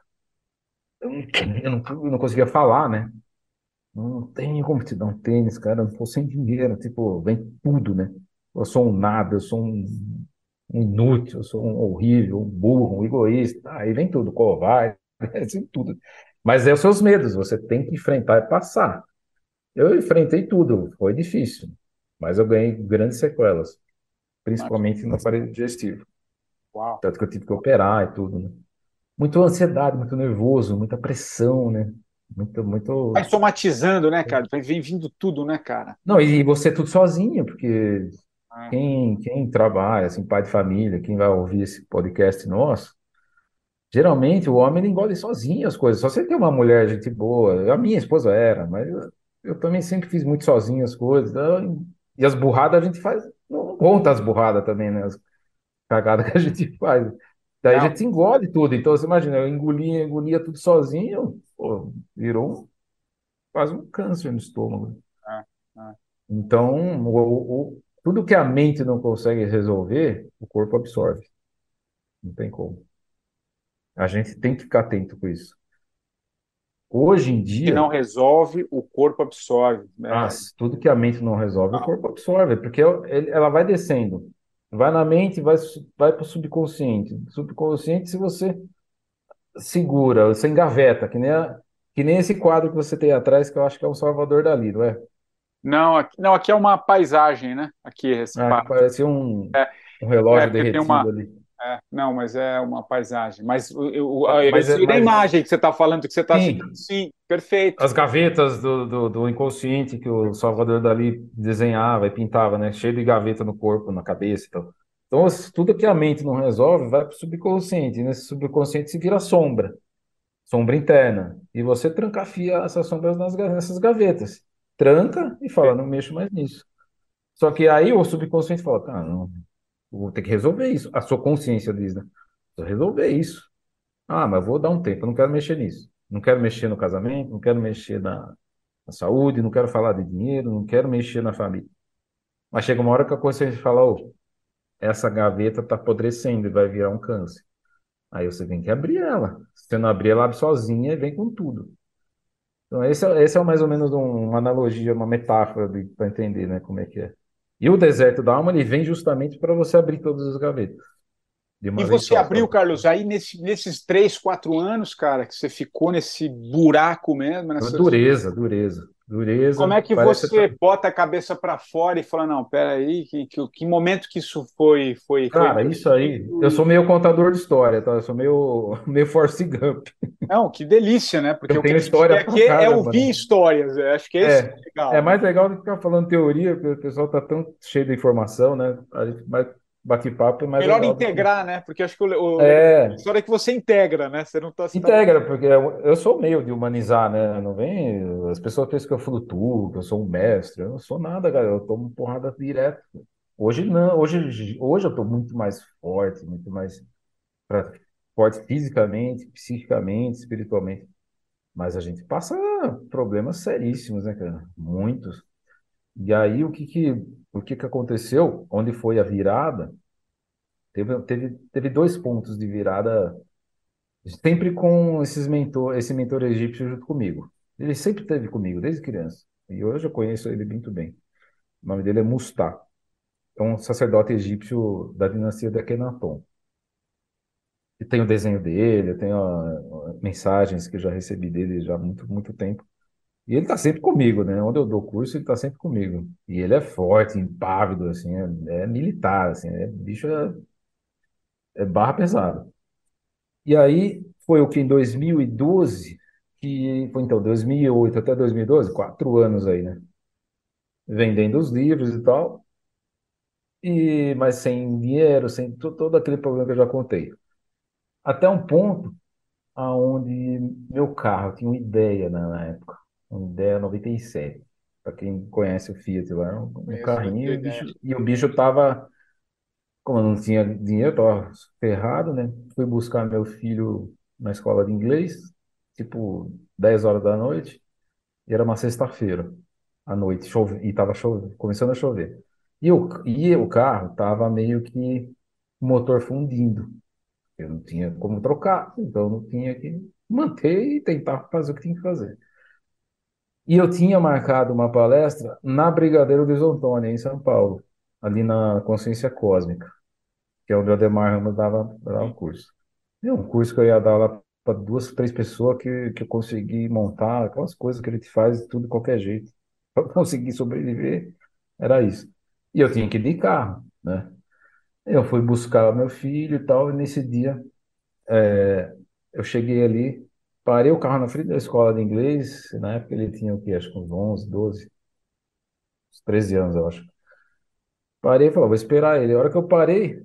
eu não conseguia falar, né? Não tenho como te dar um tênis, cara. Eu tô sem dinheiro. Tipo, vem tudo, né? Eu sou um nada, eu sou um inútil, eu sou um horrível, um burro, um egoísta. Aí vem tudo, covarde, assim, tudo. Mas é os seus medos, você tem que enfrentar e passar. Eu enfrentei tudo, foi difícil, mas eu ganhei grandes sequelas, principalmente no aparelho digestivo. Uau. Tanto que eu tive que operar e tudo, né? Muita ansiedade, muito nervoso, muita pressão, né? Muito, Vai muito. somatizando, né, cara? Vem vindo tudo, né, cara? Não, e você tudo sozinho, porque Ah, quem trabalha, assim, pai de família, quem vai ouvir esse podcast nosso, geralmente o homem ele engole sozinho as coisas. Só você tem uma mulher, gente boa. A minha esposa era, mas eu também sempre fiz muito sozinho as coisas. Então, e as burradas a gente faz, não conta as burradas também, né? As cagadas que a gente faz. Daí a não. gente engole tudo. Então você imagina, eu engolia tudo sozinho, pô, virou quase um câncer no estômago. Ah, ah. Então, tudo que a mente não consegue resolver, o corpo absorve. Não tem como. A gente tem que ficar atento com isso. Hoje em Que não dia, resolve, o corpo absorve. É, tudo que a mente não resolve, o corpo absorve, porque ela vai descendo. Vai na mente, vai para o subconsciente. Subconsciente, se você segura, você engaveta, que nem esse quadro que você tem atrás, que eu acho que é o Salvador Dalí, não é? não, aqui é uma paisagem, né? Aqui, esse Ah, que quadro. parece um relógio Porque tem derretido uma. ali. Não, mas é uma paisagem. Mas eu Mas, sei da mas imagem que você está falando, que você está citando. sim, Sim, perfeito. as gavetas do inconsciente que o Salvador Dalí desenhava e pintava, né? Cheio de gaveta no corpo, na cabeça e tal. Então, tudo que a mente não resolve vai para o subconsciente. E nesse subconsciente se vira sombra, sombra interna. E você trancafia essas sombras nessas gavetas. Tranca e fala, não mexo mais nisso. Só que aí o subconsciente fala, cara, não, eu vou ter que resolver isso. A sua consciência diz, né? Vou resolver isso. Ah, mas eu vou dar um tempo, eu não quero mexer nisso. Não quero mexer no casamento, não quero mexer na saúde, não quero falar de dinheiro, não quero mexer na família. Mas chega uma hora que a consciência fala, ô, essa gaveta está apodrecendo e vai virar um câncer. Aí você tem que abrir ela. Se você não abrir, ela abre sozinha e vem com tudo. Então, esse é mais ou menos uma analogia, uma metáfora para entender, né, como é que é. E o deserto da alma, ele vem justamente para você abrir todas as gavetas, de E uma vez você só. abriu, Carlos, aí nesses 3, 4 anos, cara, que você ficou nesse buraco mesmo, Dureza, dureza, como dureza. é que Parece que você você bota a cabeça para fora e fala, não, peraí, que momento que isso foi Cara, isso aí, mexido eu e... sou meio contador de história, tá? Eu sou meio, meio Forrest Gump. Não, que delícia, né? Porque Eu o que tenho a gente história quer pra aqui é caramba, ouvir né? histórias. Acho que é isso que é É legal, né? mais legal do que ficar falando teoria, porque o pessoal tá tão cheio de informação, né? A gente mais bate-papo é mais Melhor legal do que. integrar, né? Porque acho que o legal da É, história é que você integra, né? Você não tá, você tá... integra, porque eu sou meio de humanizar, né? Não vem. As pessoas pensam que eu flutuo, que eu sou um mestre. Eu não sou nada, cara. Eu tomo porrada direto. Hoje não, hoje eu tô muito mais forte, muito mais pra- forte fisicamente, psiquicamente, espiritualmente. Mas a gente passa problemas seríssimos, né, cara? Muitos. E aí o que que aconteceu? Onde foi a virada? Teve dois pontos de virada, sempre com esse mentor egípcio junto comigo. Ele sempre esteve comigo, desde criança. E hoje eu conheço ele muito bem. O nome dele é Mustá. É um sacerdote egípcio da dinastia de Akhenaton. E tem o desenho dele, eu tenho mensagens que eu já recebi dele já há muito, muito tempo. E ele tá sempre comigo, né? Onde eu dou curso, ele tá sempre comigo. E ele é forte, impávido, assim, é militar, assim, bicho é barra pesada. E aí foi o que em 2012, que foi então 2008 até 2012, 4 anos aí, né? Vendendo os livros e tal, mas sem dinheiro, sem todo aquele problema que eu já contei. Até um ponto aonde meu carro tinha uma ideia na época, uma ideia 97. Para quem conhece o Fiat, lá era um Conheço muito carrinho a e ideia. o bicho tava, como eu não tinha dinheiro, tava ferrado, né? Fui buscar meu filho na escola de inglês, tipo 10 horas da noite, e era uma sexta-feira à noite, e tava chovendo, começando a chover. E o carro tava meio que o motor fundindo. Eu não tinha como trocar, então eu não tinha que manter e tentar fazer o que tinha que fazer. E eu tinha marcado uma palestra na Brigadeiro Luiz Antônio, em São Paulo, ali na Consciência Cósmica, que é onde o Ademar Ramos dava um Sim. curso. E um curso que eu ia dar lá para duas, três pessoas que eu consegui montar, aquelas coisas que ele te faz tudo de qualquer jeito. Para conseguir sobreviver, era isso. E eu tinha que ir de carro, né? Eu fui buscar meu filho e tal, e nesse dia eu cheguei ali, parei o carro na frente da escola de inglês, na época ele tinha o quê? Acho que uns 11, 12, uns 13 anos, eu acho. Parei e falei, vou esperar ele. A hora que eu parei,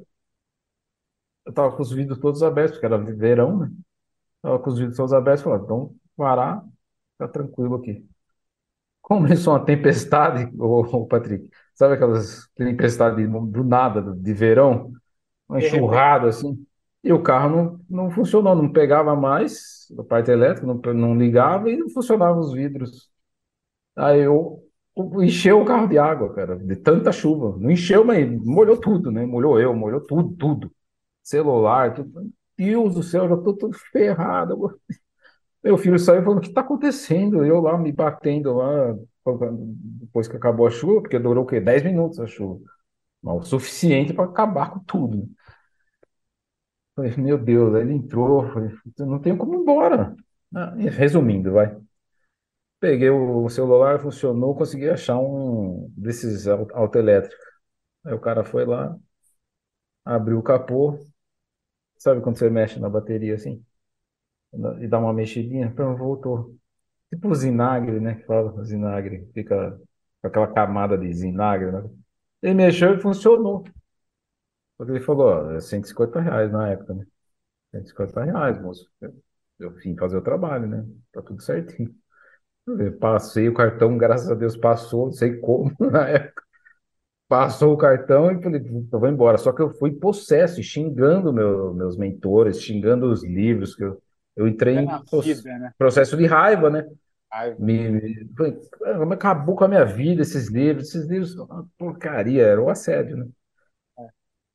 eu tava com os vidros todos abertos, porque era verão, né? Tava com os vidros todos abertos, falei, então parar, tá tranquilo aqui. Começou uma tempestade, ô Patrick, sabe aquelas tempestades do nada, de verão? Uma De repente, enxurrada assim, e o carro não funcionou, não pegava mais a parte elétrica, não ligava e não funcionavam os vidros. Aí encheu o carro de água, cara, de tanta chuva. Não encheu, mas molhou tudo, né? Molhou eu, molhou tudo, tudo. Celular, tudo. Deus do céu, eu já tô todo ferrado. Meu filho saiu falando, o que tá acontecendo? Eu lá me batendo lá, depois que acabou a chuva, porque durou o quê? 10 minutos a chuva. Mas o suficiente para acabar com tudo, né? Falei, meu Deus, aí ele entrou, falei, "Eu não tenho como ir embora." Resumindo, vai. Peguei o celular, funcionou, consegui achar um desses autoelétricos. Aí o cara foi lá, abriu o capô, sabe quando você mexe na bateria assim? E dá uma mexidinha, pronto, voltou. Tipo o vinagre, né? Que fala vinagre, fica com aquela camada de vinagre, né? Ele mexeu e funcionou. Só que ele falou, ó, é R$ 150 na época, né? R$ 150, moço. Eu vim fazer o trabalho, né? Tá tudo certinho. Eu passei o cartão, graças a Deus passou, não sei como, na época. Passou o cartão e falei, eu vou embora. Só que eu fui possesso, e xingando meus mentores, xingando os livros, que eu entrei é em na vida, né? processo de raiva, né? Raiva. Falei, "Caramba, acabou com a minha vida esses livros são uma porcaria, era o assédio, né? É.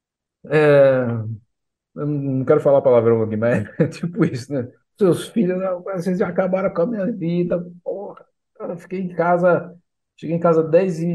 É, eu não quero falar palavrão aqui, mas é tipo isso, né? Seus filhos, não, vocês já acabaram com a minha vida, porra. Eu fiquei em casa, cheguei em casa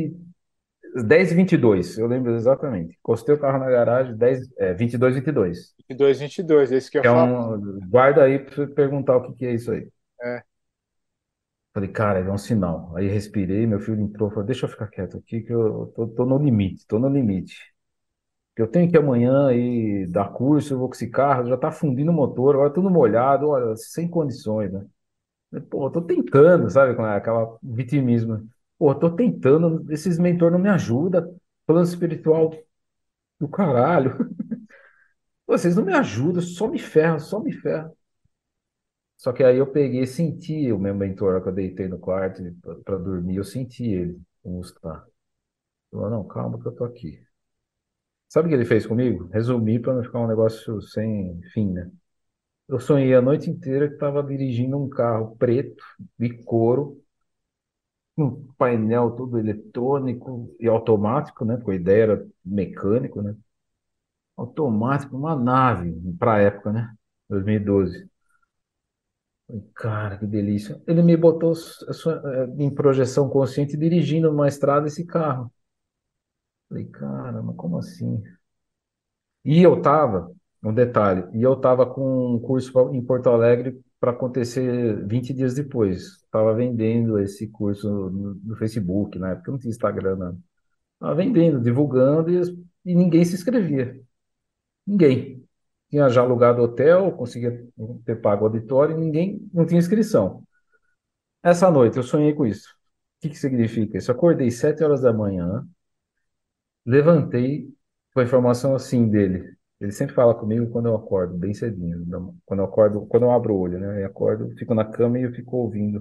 10h22, eu lembro exatamente. Encostei o carro na garagem, 22h22. 22, 22, é isso que eu Que é falo. guarda aí pra você perguntar o que que é isso aí. É. Falei, cara, é um sinal. Aí respirei, meu filho entrou, falou, deixa eu ficar quieto aqui, que eu tô no limite, tô no limite. Que eu tenho que ir amanhã ir dar curso, eu vou com esse carro, já tá fundindo o motor, agora tudo molhado, olha, sem condições, né? Pô, eu tô tentando, sabe, com aquela vitimismo. Pô, eu tô tentando, esses mentores não me ajudam, plano espiritual do caralho. Vocês não me ajudam, só me ferram, só me ferram. Só que aí eu peguei e senti o meu mentor, na hora que eu deitei no quarto para dormir, eu senti ele, o Mustar. Falou, não, calma que eu tô aqui. Sabe o que ele fez comigo? Resumir para não ficar um negócio sem fim, né? Eu sonhei a noite inteira que estava dirigindo um carro preto, de couro, um painel todo eletrônico e automático, né? Porque a ideia era mecânico, né? Automático, uma nave, para a época, né? 2012. Falei, cara, que delícia. Ele me botou em projeção consciente dirigindo numa estrada esse carro. Falei, cara, mas como assim? E eu tava, um detalhe, e eu tava com um curso em Porto Alegre para acontecer 20 dias depois. Estava vendendo esse curso no Facebook, na época não tinha Instagram, não. Estava vendendo, divulgando e ninguém se inscrevia. Ninguém. Tinha já alugado hotel, conseguia ter pago o auditório, e ninguém, não tinha inscrição. Essa noite eu sonhei com isso. O que que significa isso? Eu acordei 7 horas da manhã, levantei com a informação assim dele. Ele sempre fala comigo quando eu acordo, bem cedinho. Quando eu acordo, quando eu abro o olho, né? Eu acordo, fico na cama e eu fico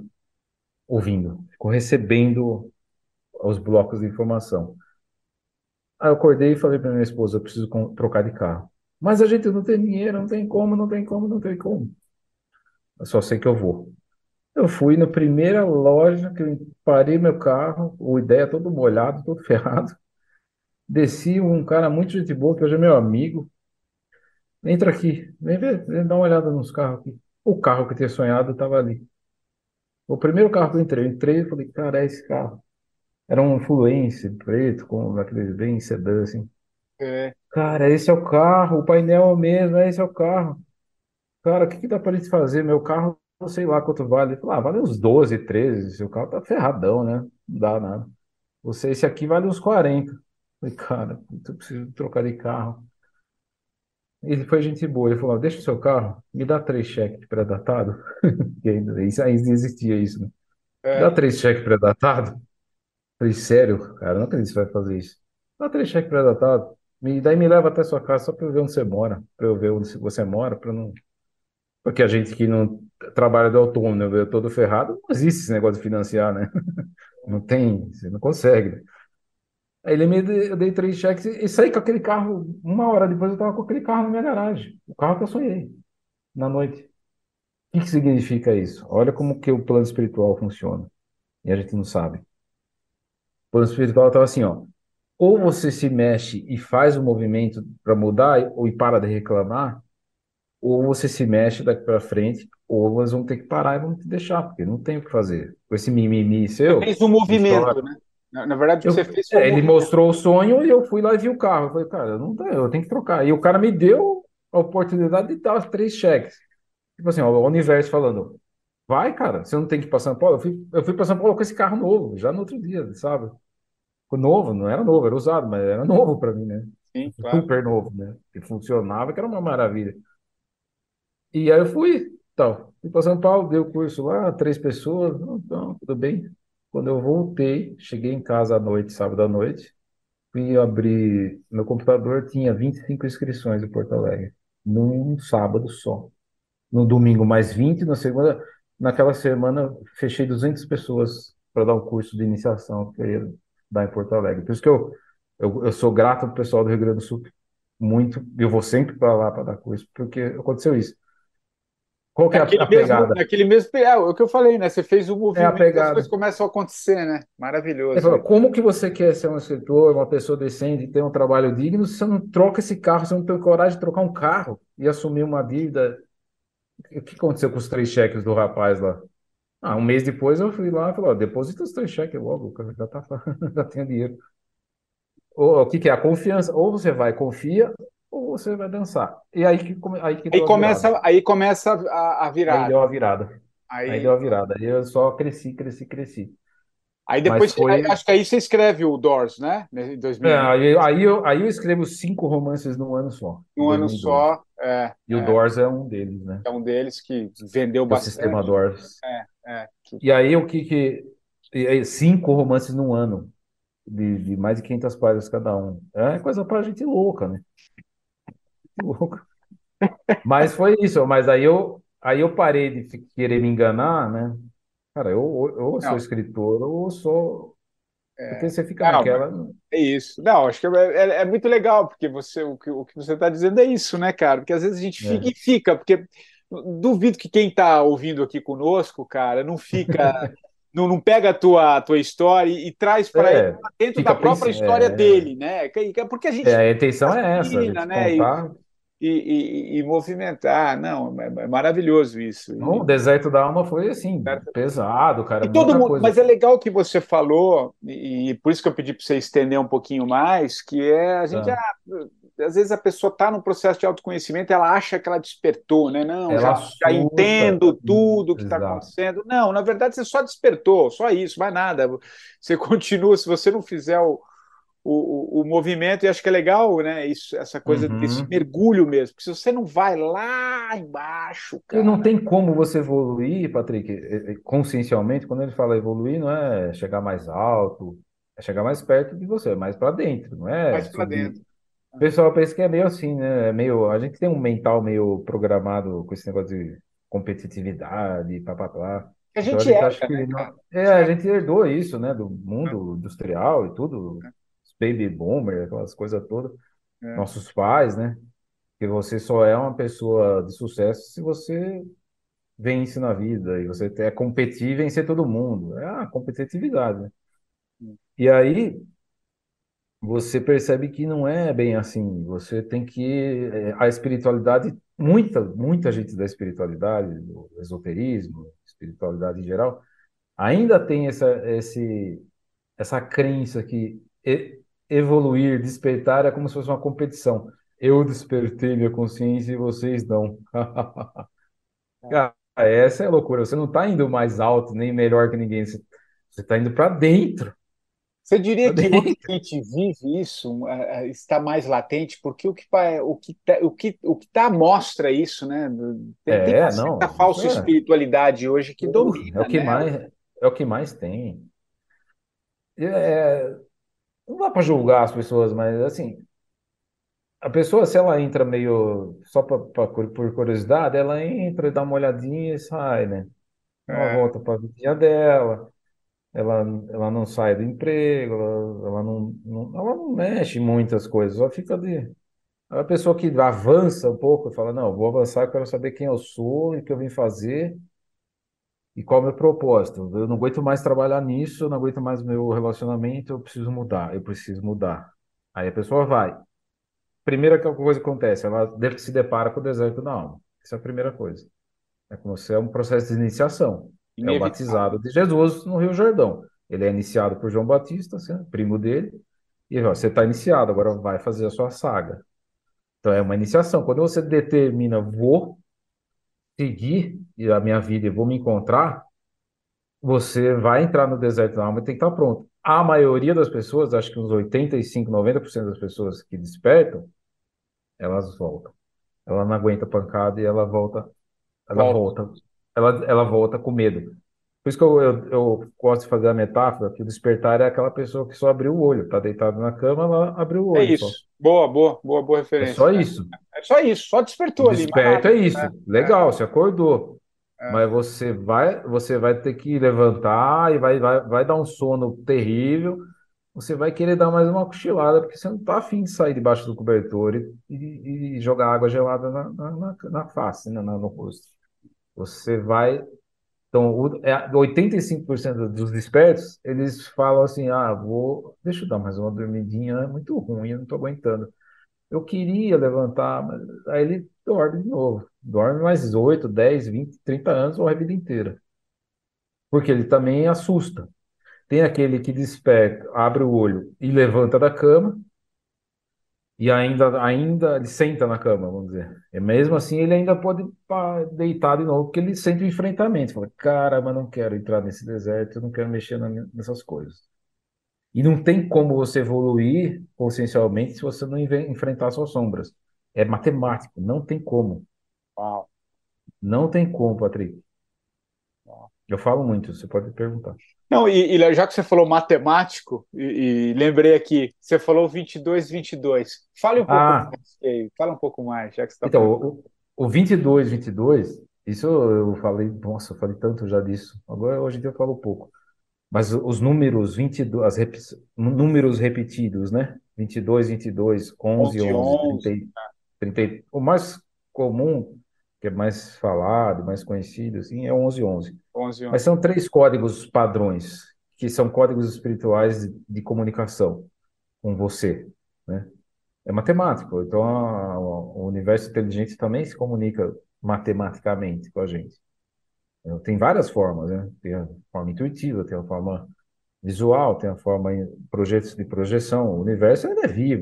fico recebendo os blocos de informação. Aí eu acordei e falei para minha esposa, eu preciso trocar de carro. Mas a gente não tem dinheiro, não tem como, não tem como, não tem como. Eu só sei que eu vou. Eu fui na primeira loja que eu parei meu carro, o ideia todo molhado, todo ferrado. Desci, um cara muito gente boa, que hoje é meu amigo. Entra aqui, vem ver, vem dar uma olhada nos carros aqui. O carro que eu tinha sonhado estava ali. O primeiro carro que eu entrei e falei, cara, é esse carro. Era um Fluence preto, com aquele bem sedã, assim. É, Cara, esse é o carro, o painel é o mesmo, esse é o carro. Cara, o que que dá pra gente fazer? Meu carro, não sei lá quanto vale. Ele falou, vale uns 12, 13. Seu carro tá ferradão, né? Não dá nada. Esse aqui vale uns 40. Falei, cara, eu preciso trocar de carro. Ele foi gente boa. Ele falou, deixa o seu carro, me dá 3 cheques de pré-datado. Ainda existia isso, né? Me dá é. 3 cheques pré-datados. Falei, sério, cara, não acredito que você vai fazer isso. Dá 3 cheques pré-datados. Daí me leva até sua casa só pra eu ver onde você mora. Pra eu ver onde você mora, pra não. Porque a gente que não trabalha do autônomo, né, veio todo ferrado, não existe esse negócio de financiar, né? Não tem, você não consegue. Aí eu dei 3 cheques e saí com aquele carro. Uma hora depois eu tava com aquele carro na minha garagem. O carro que eu sonhei na noite. O que que significa isso? Olha como que o plano espiritual funciona. E a gente não sabe. O plano espiritual estava assim, ó. Ou você se mexe e faz o movimento para mudar, ou e para de reclamar, ou você se mexe daqui para frente, ou eles vão ter que parar e vão te deixar, porque não tem o que fazer. Com esse mimimi Você seu, fez um de história. movimento, né? Na verdade, o que você fez foi um Ele movimento. mostrou o sonho e eu fui lá e vi o carro. Eu falei, cara, não dá, eu tenho que trocar. E o cara me deu a oportunidade de dar os 3 cheques. Tipo assim, ó, o universo falando, vai, cara, você não tem que ir para São Paulo. Eu fui para São Paulo com esse carro novo, já no outro dia, sabe? Novo, não era novo, era usado, mas era novo para mim, né? Sim, claro. Super novo, né? Que funcionava, que era uma maravilha. E aí eu fui, tal. Fui para São Paulo, dei o curso lá, 3 pessoas, então, tudo bem. Quando eu voltei, cheguei em casa à noite, sábado à noite, fui abrir meu computador, tinha 25 inscrições em Porto Alegre, num sábado só. No domingo, mais 20, na segunda, naquela semana, fechei 200 pessoas para dar um curso de iniciação que eu ia dar em Porto Alegre. Por isso que eu sou grato ao pessoal do Rio Grande do Sul, muito, eu vou sempre para lá para dar curso, porque aconteceu isso. Qual que é a pegada? É o que eu falei, né? Você fez o É a movimento e as coisas pegada. começam a acontecer, né? Ele Maravilhoso falou, isso. como que você quer ser um escritor, uma pessoa decente, ter um trabalho digno, se você não troca esse carro, você não tem coragem de trocar um carro e assumir uma dívida? O que aconteceu com os 3 cheques do rapaz lá? Um mês depois eu fui lá e falei, ó, deposita os 3 cheques logo, cara, já tá, já tem dinheiro. O que que é a confiança? Ou você vai, confia, ou você vai dançar. E aí que deu a virada. Aí começa a Aí virada. deu a virada. Aí deu Aí, a virada. Aí eu só cresci, cresci, cresci. aí Mas depois, foi. acho que aí você escreve o Doors, né? Em Aí eu escrevo 5 romances num ano só, em Um ano 2012. só. E o Doors é um deles, né? É um deles que vendeu Que é o sistema bastante. Doors. Que E aí o que que. E aí, 5 romances num ano, de mais de 500 páginas cada um. É coisa pra gente louca, né? Louca. Mas foi isso. Mas aí eu parei de querer me enganar, né? Cara, eu sou não, escritor, ou sou. Porque você fica não, naquela. é isso. Não, acho que é muito legal, porque o que você está dizendo é isso, né, cara? Porque às vezes a gente fica Né? e fica, porque duvido que quem está ouvindo aqui conosco, cara, não fica, não pega a tua história e traz para ele É, pra dentro da fica própria pensando. história dele, né? Porque a gente A intenção é essa, a imagina, gente né? contar. E movimentar. Não, é maravilhoso isso. O Deserto da Alma foi assim, pesado, cara, E todo muita mundo, coisa. mas é legal que você falou, e por isso que eu pedi para você estender um pouquinho mais, que é a gente, Tá? às vezes a pessoa está no processo de autoconhecimento, ela acha que ela despertou, né? Não, Ela já assusta. entendo tudo o que está Exato. acontecendo. Não, na verdade você só despertou, só isso, mais nada. Você continua, se você não fizer o movimento, e acho que é legal, né? Isso, essa coisa desse Uhum. mergulho mesmo, porque se você não vai lá embaixo, E não cara. tem como você evoluir, Patrick, consciencialmente, quando ele fala evoluir, não é chegar mais alto, é chegar mais perto de você, mais para dentro, não é Mais para subir. dentro. O pessoal pensa que é meio assim, né? É meio, a gente tem um mental meio programado com esse negócio de competitividade, papapá. Que a Então a gente gente acha herda, que né, cara? a gente herdou isso, né, do mundo industrial e tudo, os baby boomer, aquelas coisas todas, É, nossos pais, né? Que você só é uma pessoa de sucesso se você vence na vida e você é competir e vencer todo mundo. É a competitividade, né? E aí você percebe que não é bem assim. Você tem que. A espiritualidade, muita gente da espiritualidade, do esoterismo, espiritualidade em geral, ainda tem essa crença que evoluir, despertar é como se fosse uma competição. Eu despertei minha consciência e vocês não. Cara, essa é a loucura. Você não está indo mais alto nem melhor que ninguém. Você está indo para dentro. Você diria Para que hoje dentro. a gente vive isso, está mais latente, porque o que tá mostra isso, né? Tem uma certa Não, isso falsa espiritualidade hoje que é o domina, que né? mais, é o que mais tem. É, não dá para julgar as pessoas, mas assim, a pessoa, se ela entra meio só por curiosidade, ela entra, dá uma olhadinha e sai, né? Ela É, volta para a vidinha dela, ela, ela não sai do emprego, ela não mexe em muitas coisas, só fica ali. A pessoa que avança um pouco e fala, não, vou avançar, eu quero saber quem eu sou e o que eu vim fazer e qual é o meu propósito. Eu não aguento mais trabalhar nisso, eu não aguento mais meu relacionamento, eu preciso mudar, eu preciso mudar. Aí a pessoa vai. Primeira coisa que acontece, ela se depara com o deserto da alma. Essa é a primeira coisa. É como se é um processo de iniciação. É o inevitável. batizado de Jesus no Rio Jordão. Ele é iniciado por João Batista, assim, primo dele, e ó, você está iniciado, agora vai fazer a sua saga. Então é uma iniciação. Quando você determina, vou seguir a minha vida e vou me encontrar, você vai entrar no deserto da alma e tem que estar pronto. A maioria das pessoas, acho que uns 85, 90% das pessoas que despertam, elas voltam. Ela não aguenta pancada e ela Volta. volta, ela volta com medo. Por isso que eu gosto de fazer a metáfora que o despertar é aquela pessoa que só abriu o olho, tá deitado na cama, ela abriu o É olho só. isso. Boa, boa, boa, boa É referência. só isso. É só isso, só O despertou ali, mais desperto é nada. isso. Legal, você acordou. É, Mas você vai ter que levantar e vai dar um sono terrível. Você vai querer dar mais uma cochilada, porque você não está afim de sair debaixo do cobertor e jogar água gelada na face, né, no rosto. Você vai. Então, 85% dos despertos, eles falam assim: ah, deixa eu dar mais uma dormidinha, é muito ruim, eu não estou aguentando. Eu queria levantar, mas aí ele dorme de novo. Dorme mais 8, 10, 20, 30 anos ou a vida inteira. Porque ele também assusta. Tem aquele que desperta, abre o olho e levanta da cama, e ainda ele senta na cama, vamos dizer. E mesmo assim, ele ainda pode deitar de novo, porque ele sente o enfrentamento. Fala, caramba, não quero entrar nesse deserto, eu não quero mexer nessas coisas. E não tem como você evoluir consciencialmente se você não enfrentar suas sombras. É matemático, não tem como. uau, Não tem como, Patrick. uau. Eu falo muito, você pode perguntar. Não, já que você falou matemático, e lembrei aqui, você falou 22, 22. Fale um pouco Ah, mais, Kay, fala um pouco mais, já que você está então, falando. o 22, isso eu falei, nossa, eu falei tanto já disso. Agora, hoje em dia eu falo pouco. Mas os números 22, números repetidos, né? 22, 11, 11, 11, 11, 30, o mais comum, que é mais falado, mais conhecido, assim, é 11, 11. 11, Mas 11. são três códigos padrões, que são códigos espirituais de comunicação com você, né? É matemático, então o universo inteligente também se comunica matematicamente com a gente. Então, tem várias formas, né? Tem a forma intuitiva, tem a forma visual, tem a forma projetos de projeção. O universo ele é vivo.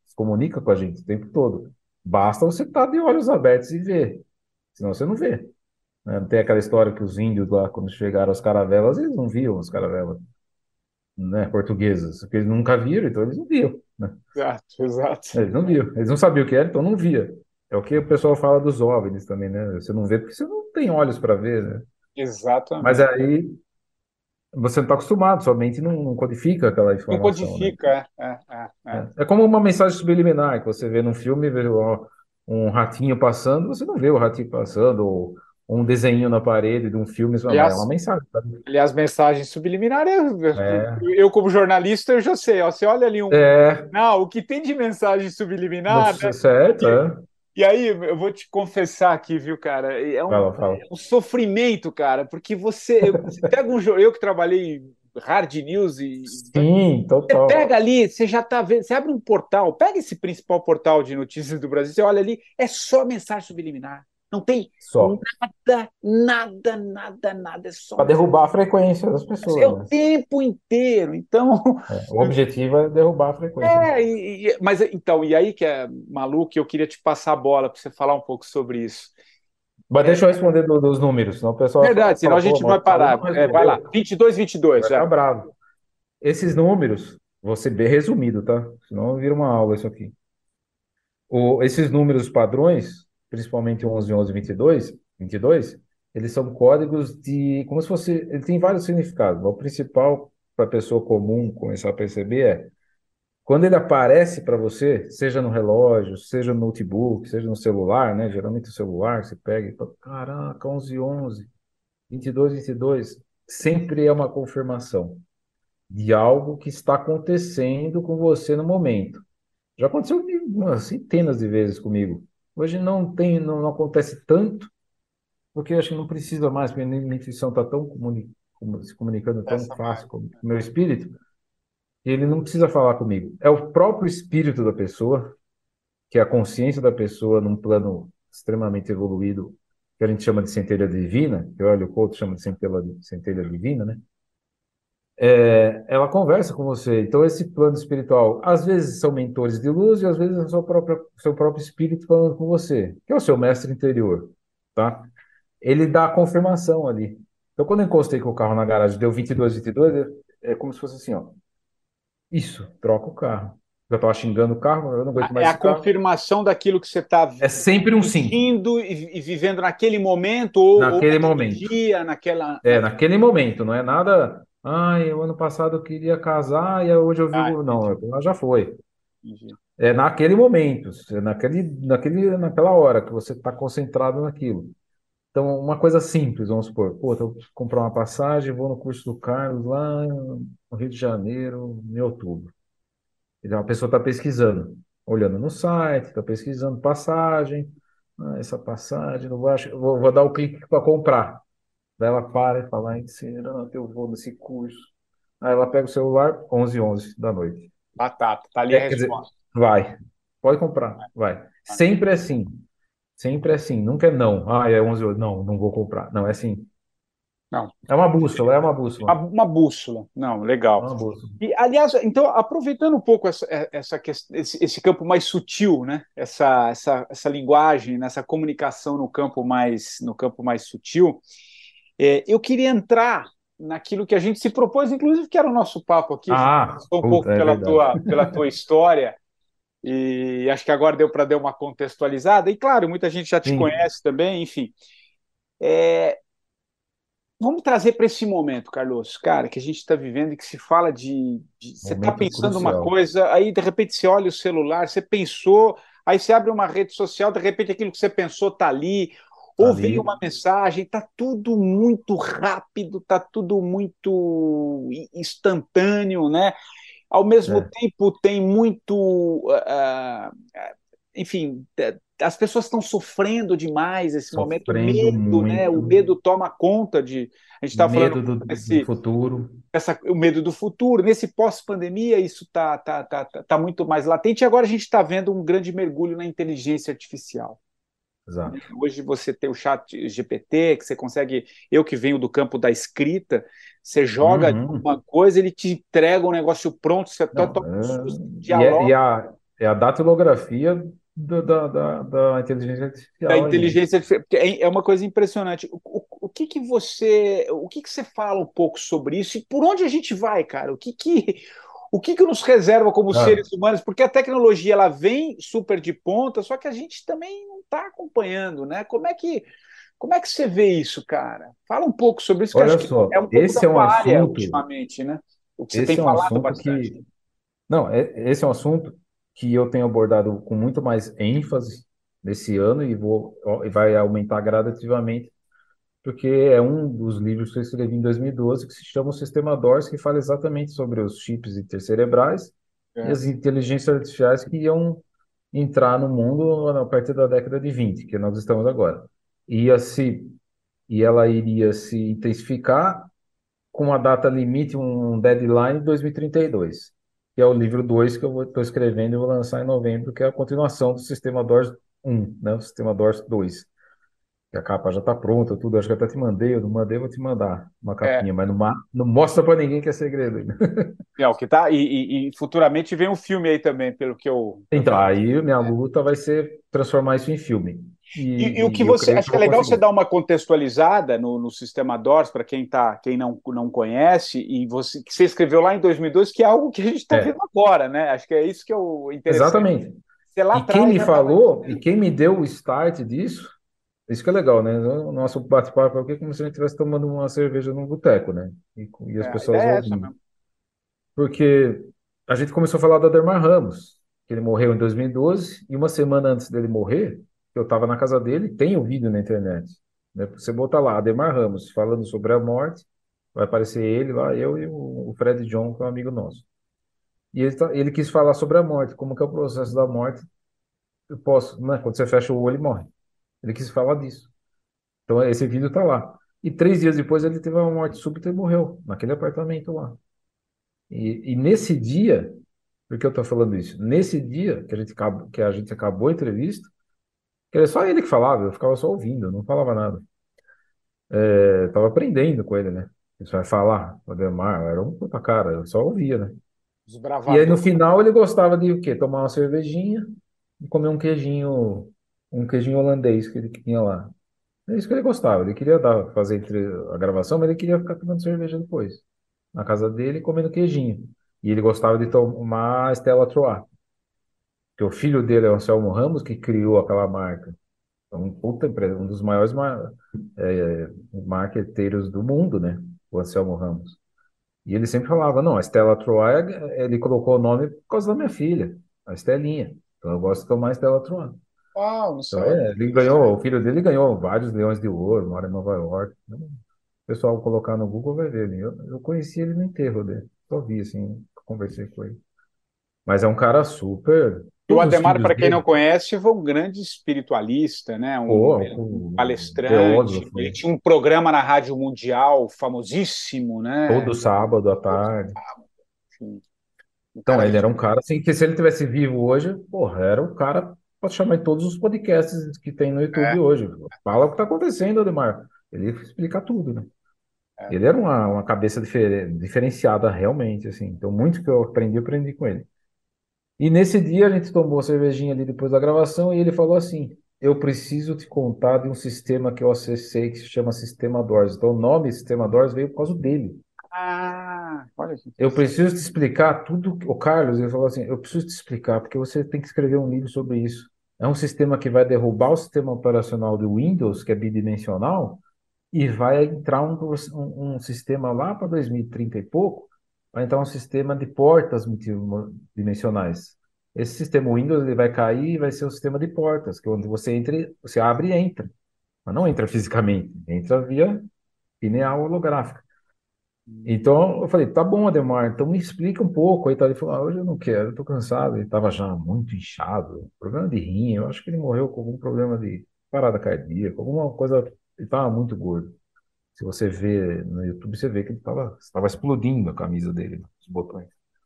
se comunica com a gente o tempo todo. Basta você estar de olhos abertos e ver, senão você não vê. Né? Não tem aquela história que os índios lá, quando chegaram às caravelas, eles não viam as caravelas, né, portuguesas, porque eles nunca viram, então eles não viam, né? Exato, exato. Eles não viam, eles não sabiam o que era, então não via. É o que o pessoal fala dos OVNIs também, né? Você não vê porque você não tem olhos para ver, né? Mas Exatamente. aí você não está acostumado, sua mente não codifica aquela Não informação, né? codifica, é. É como uma mensagem subliminar que você vê num filme, vê ó, um ratinho passando, você não vê o ratinho passando, ou um desenho na parede de um filme, você fala, mas é uma Aliás, mensagem, sabe? aliás, mensagem subliminar, É, como jornalista, eu já sei, ó, você olha ali é, não, o que tem de mensagem subliminar, né? certo, E, é. e aí, eu vou te confessar aqui, viu, cara? Fala, fala. É um sofrimento, cara, porque você pega eu que trabalhei em hard news e Sim, você total. pega ali, você já tá vendo, você abre um portal, pega esse principal portal de notícias do Brasil, você olha ali, é só mensagem subliminar. Não tem Só. nada, é só Para mensagem. derrubar a frequência das É pessoas, o né? tempo inteiro. Então, É, o objetivo é derrubar a frequência. mas então, e aí que é maluco, eu queria te passar a bola para você falar um pouco sobre isso. Mas deixa eu responder dos números, senão o pessoal Verdade, senão a fala, pô, gente não mas vai o Saulo parar. não Vai lá, respondeu. 22, Você 22, vai ficar já. bravo. Esses números, vou ser bem resumido, tá? Senão vira uma aula isso aqui. Esses números padrões, principalmente 11, 11, 22, eles são códigos de, como se fosse, ele tem vários significados. O principal para a pessoa comum começar a perceber é, quando ele aparece para você, seja no relógio, seja no notebook, seja no celular, né? Geralmente o celular, você pega e fala, caraca, 11, 11, 22, 22, sempre é uma confirmação de algo que está acontecendo com você no momento. Já aconteceu umas centenas de vezes comigo. Hoje não acontece tanto, porque eu acho que não precisa mais, porque minha intuição está tão se comunicando tão Essa fácil mais. com o meu espírito, que ele não precisa falar comigo. É o próprio espírito da pessoa, que é a consciência da pessoa num plano extremamente evoluído, que a gente chama de centelha divina, que olha, o Couto chama de centelha divina, né? Ela conversa com você. Então, esse plano espiritual, às vezes são mentores de luz e às vezes é seu próprio espírito falando com você, que é o seu mestre interior, tá? Ele dá a confirmação ali. Então, quando eu encostei com o carro na garagem, deu 22, 22, é como se fosse assim, ó. Isso, troca o carro. Eu estava xingando o carro, eu não aguento É mais a esse carro. confirmação daquilo que você está É sempre um sim, sentindo e vivendo naquele momento, ou naquele naquele momento. dia, Naquele momento, não é nada. Ai, o ano passado eu queria casar e hoje eu vi Ah, o. Não, ela já foi. entendi. É naquele momento, naquela hora que você está concentrado naquilo. Então, uma coisa simples, vamos supor, pô, eu preciso comprar uma passagem, vou no curso do Carlos lá no Rio de Janeiro, em outubro. Então, a pessoa está pesquisando, olhando no site, está pesquisando passagem, essa passagem, não vou, vou dar o clique para comprar. Daí ela para e fala, ai, será que eu vou nesse curso? Aí ela pega o celular, 11h11 da noite. Batata, tá ali a Quer dizer, resposta. vai, pode comprar, vai. Sempre é assim. Sempre é assim, nunca é não. Ah, é 11 horas. Não, não vou comprar. Não, é assim. Não, É uma bússola, é uma bússola. uma bússola. Não, É legal. uma bússola. E, aliás, então, aproveitando um pouco esse campo mais sutil, né? Essa linguagem, nessa comunicação no campo mais sutil, eu queria entrar naquilo que a gente se propôs, inclusive, que era o nosso papo aqui, Ah, um pouco puta, é verdade. pela tua história, e acho que agora deu para dar uma contextualizada, e claro, muita gente já te Sim, conhece também, enfim. Vamos trazer para esse momento, Carlos, cara, que a gente está vivendo e que se fala você está momento pensando uma crucial. coisa, aí de repente você olha o celular, você pensou, aí você abre uma rede social, de repente aquilo que você pensou está ali, ou veio Ali, uma mensagem, está tudo muito rápido, está tudo muito instantâneo, né? Ao mesmo é, tempo tem muito, enfim, as pessoas estão sofrendo demais esse momento, o sofrendo medo, né? O muito, medo toma conta de. A gente está falando medo do desse, futuro. o medo do futuro. Nesse pós-pandemia, isso tá muito mais latente. E agora a gente está vendo um grande mergulho na inteligência artificial. Exato. Hoje você tem o chat GPT, que você consegue. Eu que venho do campo da escrita, você joga Uhum. uma coisa, ele te entrega um negócio pronto, você Não, toma um susto, e, é- e dialoga. a, é a datilografia da inteligência Da artificial ainda. inteligência artificial, porque é uma coisa impressionante. O que que você fala um pouco sobre isso e por onde a gente vai, cara? O que que nos reserva como Cara, seres humanos? Porque a tecnologia ela vem super de ponta, só que a gente também não está acompanhando, né? Como é que você vê isso, cara? Fala um pouco sobre isso, que olha acho que é só, um pouco da tua área ultimamente, né? O que você tem esse é um falado assunto bastante. que, não, esse é um assunto que eu tenho abordado com muito mais ênfase nesse ano e vai aumentar gradativamente, porque é um dos livros que eu escrevi em 2012 que se chama O Sistema DORS, que fala exatamente sobre os chips intercerebrais e É. as inteligências artificiais que iam entrar no mundo a partir da década de 20, que nós estamos agora. Ia se, e ela iria se intensificar com uma data limite, um deadline de 2032, que é o livro 2 que eu estou escrevendo e vou lançar em novembro, que é a continuação do Sistema DORS 1, né? O Sistema DORS 2. Que a capa já está pronta, tudo. Acho que até te mandei, eu não mandei, vou te mandar uma É, capinha, mas não mostra para ninguém que é segredo ainda. o que tá, e futuramente vem um filme aí também, pelo que eu Então, tenho. aí minha luta vai ser transformar isso em filme. E o que E eu você. creio que Acho eu que é vou legal você conseguir. dar uma contextualizada no sistema DORS, para quem não conhece, e que você escreveu lá em 2002, que é algo que a gente está vendo É, agora, né? Acho que é isso que é o interessante. exatamente. Você lá E quem atrás me já estava falou, e dizendo. quem me deu o start disso, isso que é legal, né? O nosso bate-papo aqui é como se a gente estivesse tomando uma cerveja num boteco, né? E as A pessoas ideia é essa ouvindo. mesmo. Porque a gente começou a falar do Ademar Ramos, que ele morreu em 2012, e uma semana antes dele morrer, eu estava na casa dele, tem o vídeo na internet. Né? Você botar lá, Ademar Ramos, falando sobre a morte, vai aparecer ele lá, eu e o Fred John, que é um amigo nosso. E ele quis falar sobre a morte, como que é o processo da morte. Eu posso, né? Quando você fecha o olho, ele morre. Ele quis falar disso. Então esse vídeo está lá. E 3 dias depois ele teve uma morte súbita e morreu, naquele apartamento lá. E nesse dia, por que eu estou falando isso? Nesse dia que a gente acabou a entrevista, que era só ele que falava, eu ficava só ouvindo, eu não falava nada. Eu estava aprendendo com ele, né? Isso vai falar, o Ademar, era um puta cara, eu só ouvia, né? E aí no Desbravador. final ele gostava de o quê? Tomar uma cervejinha e comer um queijinho holandês que ele tinha lá. É isso que ele gostava, ele queria fazer a gravação, mas ele queria ficar tomando cerveja depois. Na casa dele, comendo queijinho. E ele gostava de tomar Stella Artois, que o filho dele é o Anselmo Ramos, que criou aquela marca. É um puta empresa, um dos maiores marqueteiros do mundo, né? O Anselmo Ramos. E ele sempre falava, não, a Stella Artois, ele colocou o nome por causa da minha filha, a Estelinha. Então eu gosto de tomar Stella Artois. Uau, não Então sabia. ele ganhou, o filho dele ganhou vários leões de ouro, mora em Nova York. Então, o pessoal colocar no Google vai ver ele. Eu conheci ele no enterro dele. Só vi, assim, conversei com ele. Mas é um cara super. E o Todos os Ademar, filhos para quem não dele, conhece, foi um grande espiritualista, né? Um, pô, um um palestrante. Ele teósofo, tinha um programa na Rádio Mundial famosíssimo, né? todo sábado à tarde. Enfim, um Então, cara ele de. era um cara assim, que se ele tivesse vivo hoje, porra, era um cara para chamar em todos os podcasts que tem no YouTube É, hoje. Fala o que está acontecendo, Ademar. Ele explica tudo, né? é. Ele era uma cabeça diferenciada realmente, assim. Então, muito que eu aprendi com ele. E nesse dia a gente tomou cervejinha ali depois da gravação e ele falou assim: Eu preciso te contar de um sistema que eu acessei que se chama Sistema DORS. Então, o nome Sistema DORS veio por causa dele. Ah, olha que Eu interessante. preciso te explicar tudo. O Carlos, ele falou assim: Eu preciso te explicar, porque você tem que escrever um livro sobre isso. É um sistema que vai derrubar o sistema operacional do Windows, que é bidimensional, e vai entrar um sistema lá para 2030 e pouco, vai entrar um sistema de portas multidimensionais. Esse sistema Windows ele vai cair e vai ser um sistema de portas, que é onde você entra, você abre e entra, mas não entra fisicamente, entra via pineal holográfica. Então eu falei, tá bom, Ademar, então me explica um pouco. Aí tá, ele falou, hoje eu não quero, eu tô cansado. Ele estava já muito inchado, problema de rim, eu acho que ele morreu com algum problema de parada cardíaca, alguma coisa, ele estava muito gordo. Se você vê no YouTube, você vê que ele estava explodindo a camisa dele, os botões.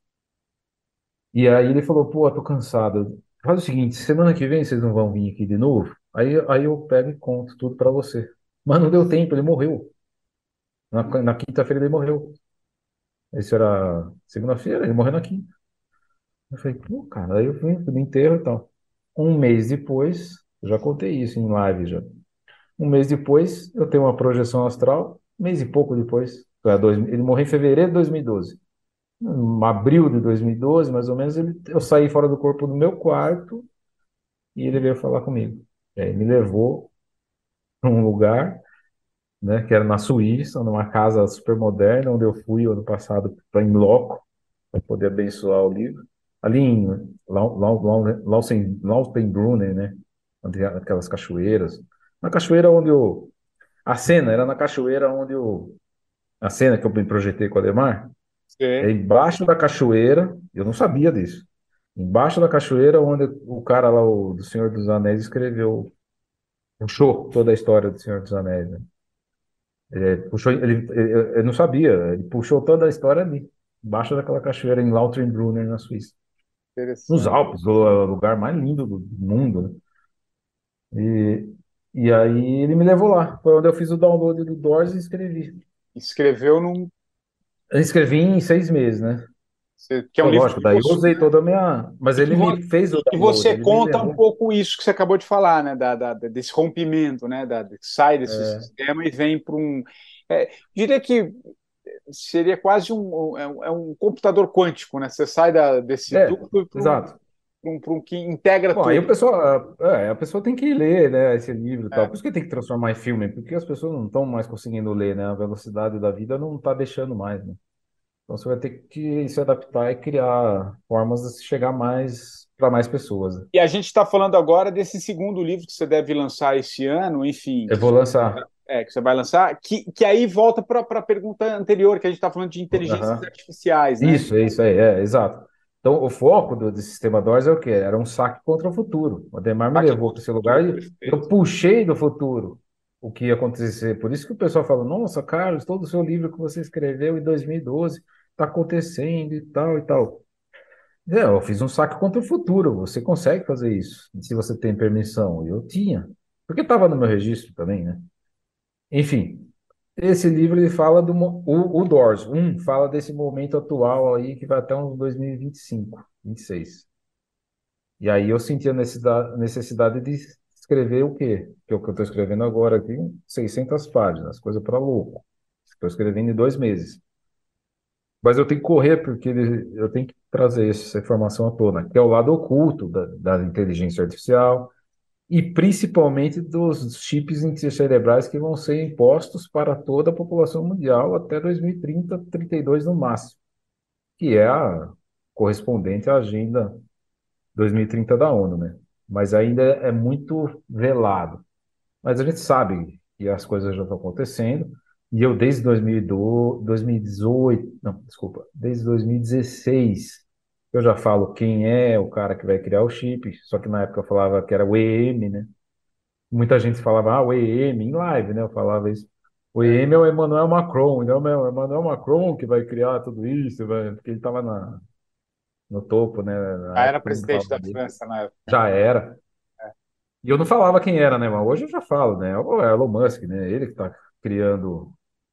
E aí ele falou, pô, tô cansado. Faz o seguinte, semana que vem vocês não vão vir aqui de novo? Aí eu pego e conto tudo para você. Mas não deu tempo, ele morreu. Na quinta-feira ele morreu. Isso era segunda-feira, ele morreu na quinta. Eu falei, pô, cara, aí eu fui no enterro e tal. Um mês depois, eu já contei isso em live já. Um mês depois, eu tenho uma projeção astral. Um mês e pouco depois, ele morreu em fevereiro de 2012. Em abril de 2012, mais ou menos, eu saí fora do corpo do meu quarto e ele veio falar comigo. Ele me levou para um lugar, né, que era na Suíça, numa casa super moderna, onde eu fui ano passado em loco, para poder abençoar o livro. Ali em Lautenbrunnen, né, onde tem aquelas cachoeiras. Na cachoeira onde eu... A cena era na cachoeira onde eu... A cena que eu me projetei com o Ademar, é Sim. embaixo da cachoeira, eu não sabia disso. Embaixo da cachoeira onde o cara lá, do Senhor dos Anéis, escreveu, puxou toda a história do Senhor dos Anéis, né? Puxou, eu não sabia, ele puxou toda a história ali, embaixo daquela cachoeira em Lauterbrunnen, na Suíça. Nos Interessante. Alpes, o lugar mais lindo do mundo, né? E, e aí ele me levou lá. Foi onde eu fiz o download do Doors e escrevi. Escreveu num. Eu escrevi em 6 meses, né? Que é Pô, um livro lógico, que daí eu você, usei toda a minha. Mas e que, ele vo- me fez o e que download, você ele me conta um levou. pouco isso que você acabou de falar, né? Desse rompimento, né? Que sai desse É, sistema e vem para um. Diria que seria quase é um computador quântico, né? Você sai desse é, tudo para exato. um que integra Bom, aí tudo. a pessoa tem que ler, né, esse livro e tal. É. Por isso que tem que transformar em filme, porque as pessoas não estão mais conseguindo ler, né? A velocidade da vida não está deixando mais, né? Então você vai ter que se adaptar e criar formas de chegar mais para mais pessoas, né? E a gente está falando agora desse segundo livro que você deve lançar esse ano, enfim, Eu vou lançar. que você vai lançar, que aí volta para a pergunta anterior, que a gente está falando de inteligências Aham. artificiais, né? Isso, é isso aí, exato. Então, o foco do sistema DORS é o quê? Era um saque contra o futuro. O Ademar me Ah, que levou para contra o esse lugar futuro, e eu perfeito. puxei do futuro o que ia acontecer. Por isso que o pessoal fala: Nossa, Carlos, todo o seu livro que você escreveu em 2012 está acontecendo e tal e tal. Eu fiz um saque contra o futuro. Você consegue fazer isso, se você tem permissão. Eu tinha, porque estava no meu registro também, né? Enfim, esse livro ele fala o Doors, fala desse momento atual aí que vai até uns 2025, 26. E aí eu senti a necessidade de escrever o quê? Que é o que eu estou escrevendo agora aqui, 600 páginas, coisa para louco. Estou escrevendo em 2 meses. Mas eu tenho que correr porque eu tenho que trazer essa informação à tona, que é o lado oculto da inteligência artificial, e principalmente dos chips intercerebrais que vão ser impostos para toda a população mundial até 2030, 32 no máximo, que é a correspondente à Agenda 2030 da ONU, né? Mas ainda é muito velado. Mas a gente sabe que as coisas já estão acontecendo, e eu desde 2012, 2018, não, desculpa, desde 2016, eu já falo quem é o cara que vai criar o chip, só que na época eu falava que era o EM, né? Muita gente falava, o EM, em live, né? Eu falava isso. O É. EM é o Emmanuel Macron, então é o Emmanuel Macron que vai criar tudo isso, porque ele estava no topo, né? Ah, Na era época todo mundo presidente falava da dele. França na época. Já era. É. E eu não falava quem era, né? Mas hoje eu já falo, né? O Elon Musk, né? Ele que está criando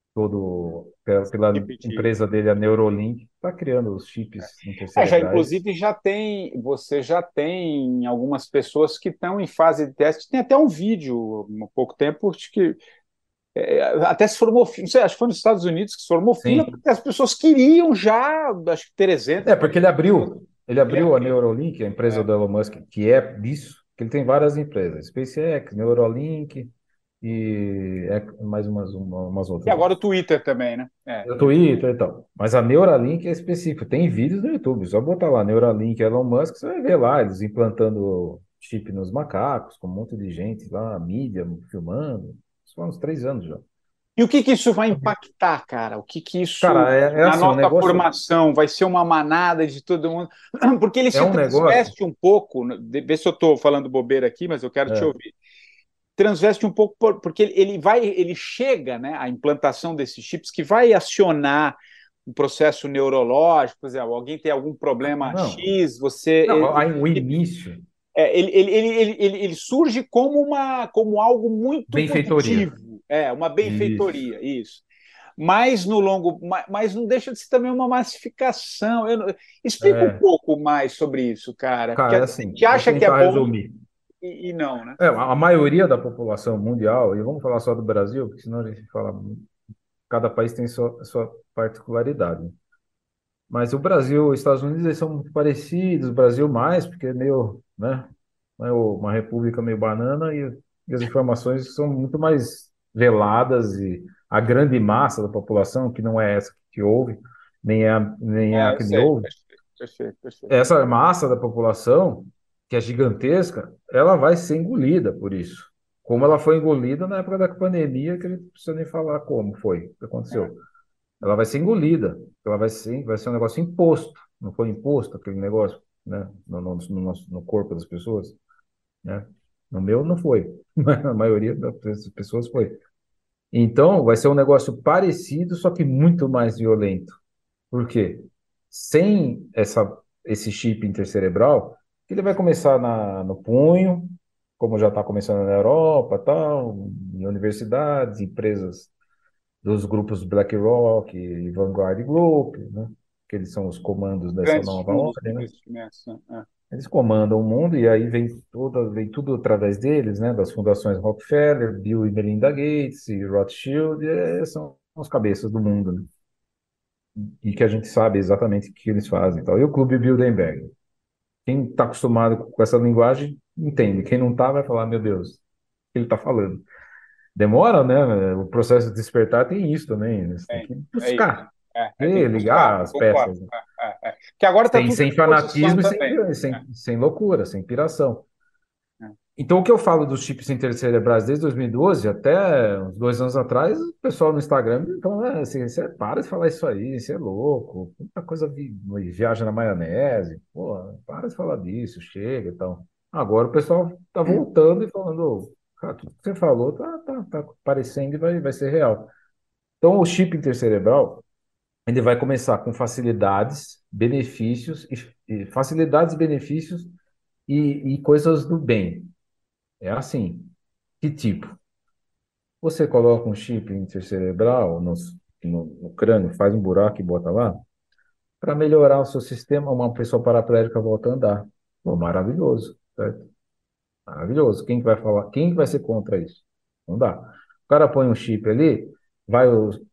pela GPT. empresa dele, a Neuralink, está criando os chips Já intercerebrais. inclusive você já tem algumas pessoas que estão em fase de teste. Tem até um vídeo há pouco tempo, acho que até se formou, não sei, acho que foi nos Estados Unidos que se formou fila, Sim. porque as pessoas queriam já, acho que 300, Porque 400 pessoas. ele Ele abriu a abriu. Neuralink, a empresa É. do Elon Musk, que é disso, que ele tem várias empresas, SpaceX, Neuralink e mais umas E outras lá. agora o Twitter também, né? O Twitter e tal. Mas a Neuralink é específico. Tem vídeos no YouTube. Só botar lá Neuralink Elon Musk, você vai ver lá eles implantando chip nos macacos, com um monte de gente lá, mídia filmando. Isso faz uns 3 anos já. E o que que isso vai impactar, cara? O que que isso, Cara, é na assim, o nossa negócio formação, vai ser uma manada de todo mundo? Porque ele é se um negócio. transveste um pouco, vê se eu estou falando bobeira aqui, mas eu quero te É, ouvir. Transveste um pouco porque ele chega, né, a implantação desses chips que vai acionar um processo neurológico, por exemplo, alguém tem algum problema não, X, não, aí o início, ele surge como algo muito benfeitoria. positivo, uma Isso. benfeitoria, isso. mas no longo, mas não deixa de ser também uma massificação. Explica um É, pouco mais sobre isso, cara, porque cara, a assim, gente vou acha que é tentar bom resumir. e não, né? A maioria da população mundial, e vamos falar só do Brasil, porque senão a gente fala, cada país tem sua particularidade. Mas o Brasil e os Estados Unidos eles são muito parecidos, o Brasil mais, porque é meio, né, uma república meio banana e as informações são muito mais veladas e a grande massa da população, que não é essa que ouve, nem é a Eu que me sei, ouve, perfeito, perfeito, perfeito. essa massa da população, que é gigantesca, ela vai ser engolida por isso. Como ela foi engolida na época da pandemia, que a gente não precisa nem falar como foi, o que É, aconteceu. Ela vai ser engolida, ela vai ser um negócio imposto, não foi imposto aquele negócio, né, no corpo das pessoas, né? No meu não foi, a maioria das pessoas foi. Então, vai ser um negócio parecido, só que muito mais violento. Por quê? Sem esse chip intercerebral, ele vai começar no punho, como já está começando na Europa, tal, em universidades, empresas dos grupos BlackRock e Vanguard Group, né? Que eles são os comandos dessa grandes nova fundos de ordem, né? investimento. Né? Eles comandam o mundo e aí vem tudo através deles, né? Das fundações Rockefeller, Bill e Melinda Gates e Rothschild, são os cabeças do mundo, né? E que a gente sabe exatamente o que eles fazem, e tal. E o Clube Bilderberg. Quem está acostumado com essa linguagem entende. Quem não está vai falar, meu Deus, o que ele está falando? Demora, né? O processo de despertar tem isso também, né? Você tem que É isso. buscar, Tem e que buscar, ligar as concordo. peças, né? Que agora está tudo à Sem disposição fanatismo e também. sem loucura, sem piração. É. Então, o que eu falo dos chips intercerebrais desde 2012 até uns 2 anos atrás, o pessoal no Instagram então, assim, você para de falar isso aí, você é louco, muita coisa viaja na maionese, pô, para de falar disso, chega e tal. Agora o pessoal tá voltando e falando, cara, tudo que você falou tá aparecendo e vai ser real. Então, o chip intercerebral, ele vai começar com facilidades, benefícios, e facilidades, benefícios e coisas do bem. É assim. Que tipo? Você coloca um chip intercerebral no crânio, faz um buraco e bota lá, para melhorar o seu sistema, uma pessoa paraplégica volta a andar. Pô, maravilhoso, certo? Maravilhoso. Quem que vai falar? Quem que vai ser contra isso? Não dá. O cara põe um chip ali, vai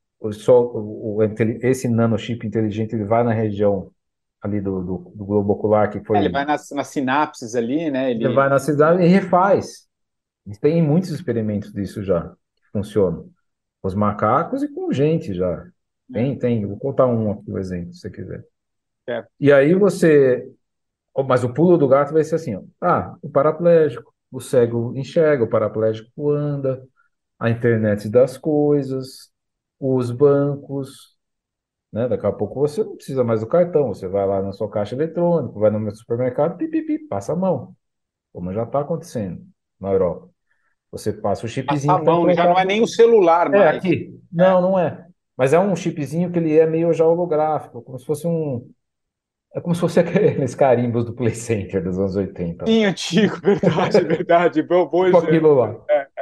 esse nanochip inteligente, ele vai na região ali do globo ocular que Ele foi, vai nas sinapses ali, né? ele vai na cidade e refaz. Tem muitos experimentos disso já, que funcionam. Com os macacos e com gente já. Né, Tem. Vou contar um aqui, o exemplo, se você quiser. é, E aí você. Mas o pulo do gato vai ser assim, ó. O paraplégico, o cego enxerga, o paraplégico anda, a internet das coisas, os bancos, né? Daqui a pouco você não precisa mais do cartão, você vai lá na sua caixa eletrônica, vai no meu supermercado, pipipi, passa a mão, como já está acontecendo na Europa. Você passa o passar chipzinho a que está mão, já não é implantado. nem o celular É, mais. aqui. É, Não, não é. Mas é um chipzinho que ele é meio já holográfico, como se fosse um. É como se fosse aqueles carimbos do Play Center dos anos 80. sim, antigo, verdade, verdade. Bom Tipo exemplo. aquilo lá.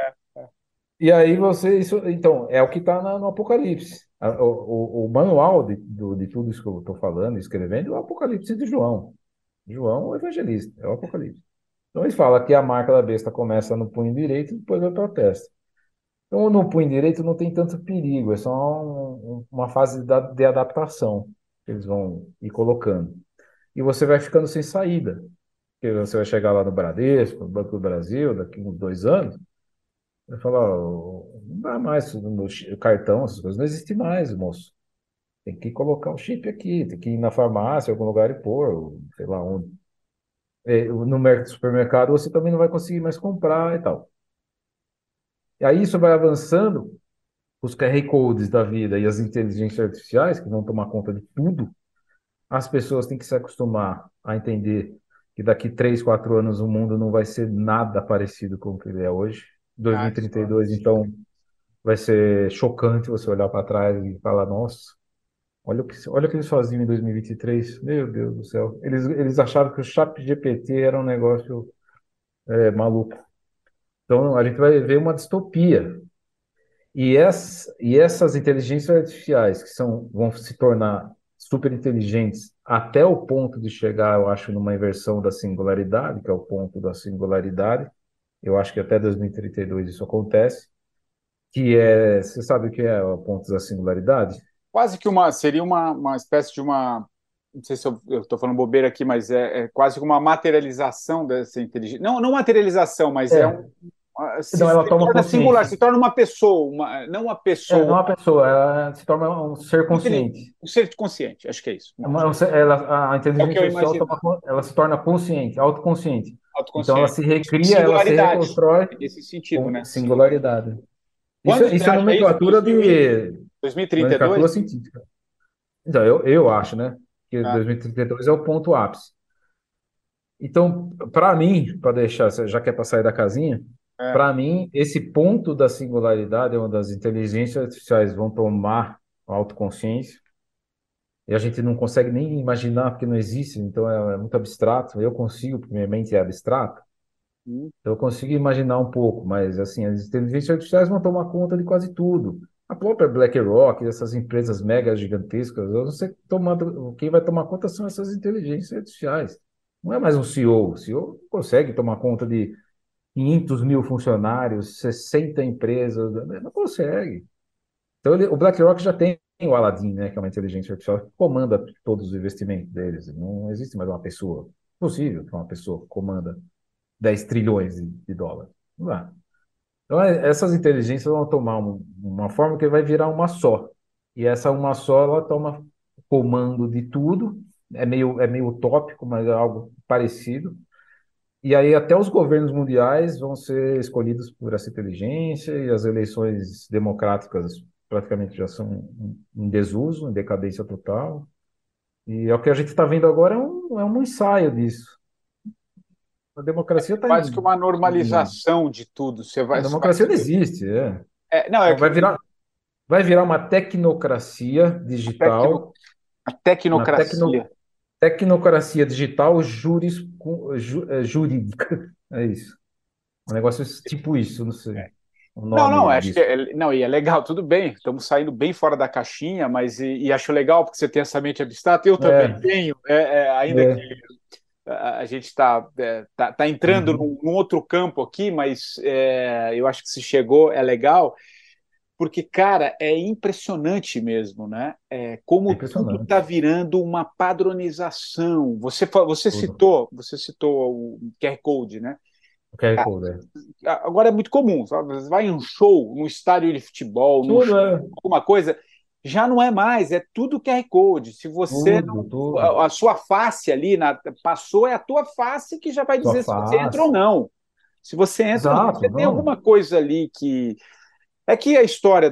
E aí então, é o que está no Apocalipse. O manual de tudo isso que eu estou falando, escrevendo, é o Apocalipse de João. João, é o evangelista, é o Apocalipse. Então ele fala que a marca da besta começa no punho direito e depois vai para a testa. Então, no punho direito não tem tanto perigo, é só uma fase de adaptação que eles vão ir colocando. E você vai ficando sem saída, porque você vai chegar lá no Bradesco, no Banco do Brasil, daqui uns 2 anos, vai falar, "Ó, não dá mais, o cartão, essas coisas não existe mais, moço. Tem que colocar o chip aqui, tem que ir na farmácia, em algum lugar e pôr, sei lá onde. No supermercado você também não vai conseguir mais comprar e tal. E aí isso vai avançando, os QR Codes da vida e as inteligências artificiais, que vão tomar conta de tudo, as pessoas têm que se acostumar a entender que daqui 3, 4 anos o mundo não vai ser nada parecido com o que ele é hoje. Isso 2032, então, vai ser chocante você olhar para trás e falar, nossa, olha o que eles faziam em 2023. Meu Deus do céu. Eles achavam que o chat GPT era um negócio maluco. Então, a gente vai ver uma distopia. E essas inteligências artificiais vão se tornar super inteligentes até o ponto de chegar, eu acho, numa inversão da singularidade, que é o ponto da singularidade. Eu acho que até 2032 isso acontece, você sabe o que é o ponto da singularidade? Quase que seria uma espécie de uma, não sei se eu estou falando bobeira aqui, mas é quase que uma materialização dessa inteligência. Não, não materialização, mas É, se não, ela toma torna singular, consciência. se torna uma pessoa, não uma Não pessoa, é uma pessoa, ela se torna um ser consciente. um ser consciente, acho que é isso. A É o que inteligência eu artificial imagino. ela se torna consciente, autoconsciente. Então ela Autoconsciente. se recria, ela se Singularidade, reconstrói nesse sentido, com né? Singularidade. singularidade. Quando você Isso é acha isso? nomenclatura de 2032? nomenclatura científica. Então, eu acho, né, que Ah, 2032 é o ponto ápice. Então, para mim, para deixar, já que é para sair da casinha, é. para mim, esse ponto da singularidade é onde as inteligências artificiais vão tomar a autoconsciência, e a gente não consegue nem imaginar porque não existe, então é muito abstrato. Eu consigo, porque minha mente é abstrata, Hum. então eu consigo imaginar um pouco, mas assim, as inteligências artificiais vão tomar conta de quase tudo. A própria BlackRock, essas empresas mega gigantescas, eu não sei quem vai tomar conta são essas inteligências artificiais. Não é mais um CEO. O CEO não consegue tomar conta de 500 mil funcionários, 60 empresas, não consegue. Então, o BlackRock já tem o Aladdin, né, que é uma inteligência artificial que comanda todos os investimentos deles. Não existe mais uma pessoa. Possível que uma pessoa comanda 10 trilhões de dólares. Não dá. Então, essas inteligências vão tomar uma forma que vai virar uma só. E essa uma só, ela toma comando de tudo. É meio utópico, mas é algo parecido. E aí até os governos mundiais vão ser escolhidos por essa inteligência e as eleições democráticas praticamente já são em desuso, em decadência total. E é o que a gente está vendo agora é um ensaio disso. A democracia está Quase que uma em... normalização de tudo. A Você vai democracia não existe, é. não, é que Vai virar uma tecnocracia a, tecno, digital, a uma tecnocracia. tecnocracia digital jurídica. É isso. Um negócio tipo isso, não sei o Não, não, nome acho que disso. não, e é legal, tudo bem, estamos saindo bem fora da caixinha, mas e acho legal porque você tem essa mente abstrata, eu também É, tenho, ainda que é. a gente tá entrando Uhum. num outro campo aqui, mas eu acho que se chegou é legal, porque, cara, é impressionante mesmo, né? É Como tudo está impressionante. virando uma padronização. Tudo. Você citou o QR Code, né? O QR Code, é. Agora é muito comum, sabe? Você vai em um show, num estádio de futebol, num Tudo show, é. alguma coisa, já não é mais, é tudo QR Code. Se você Tudo, não, tudo. a sua face ali passou, é a tua face que já vai Só dizer se você entra ou faz. não. Se você entra ou não, Exato, você tem não. alguma coisa ali que é que a história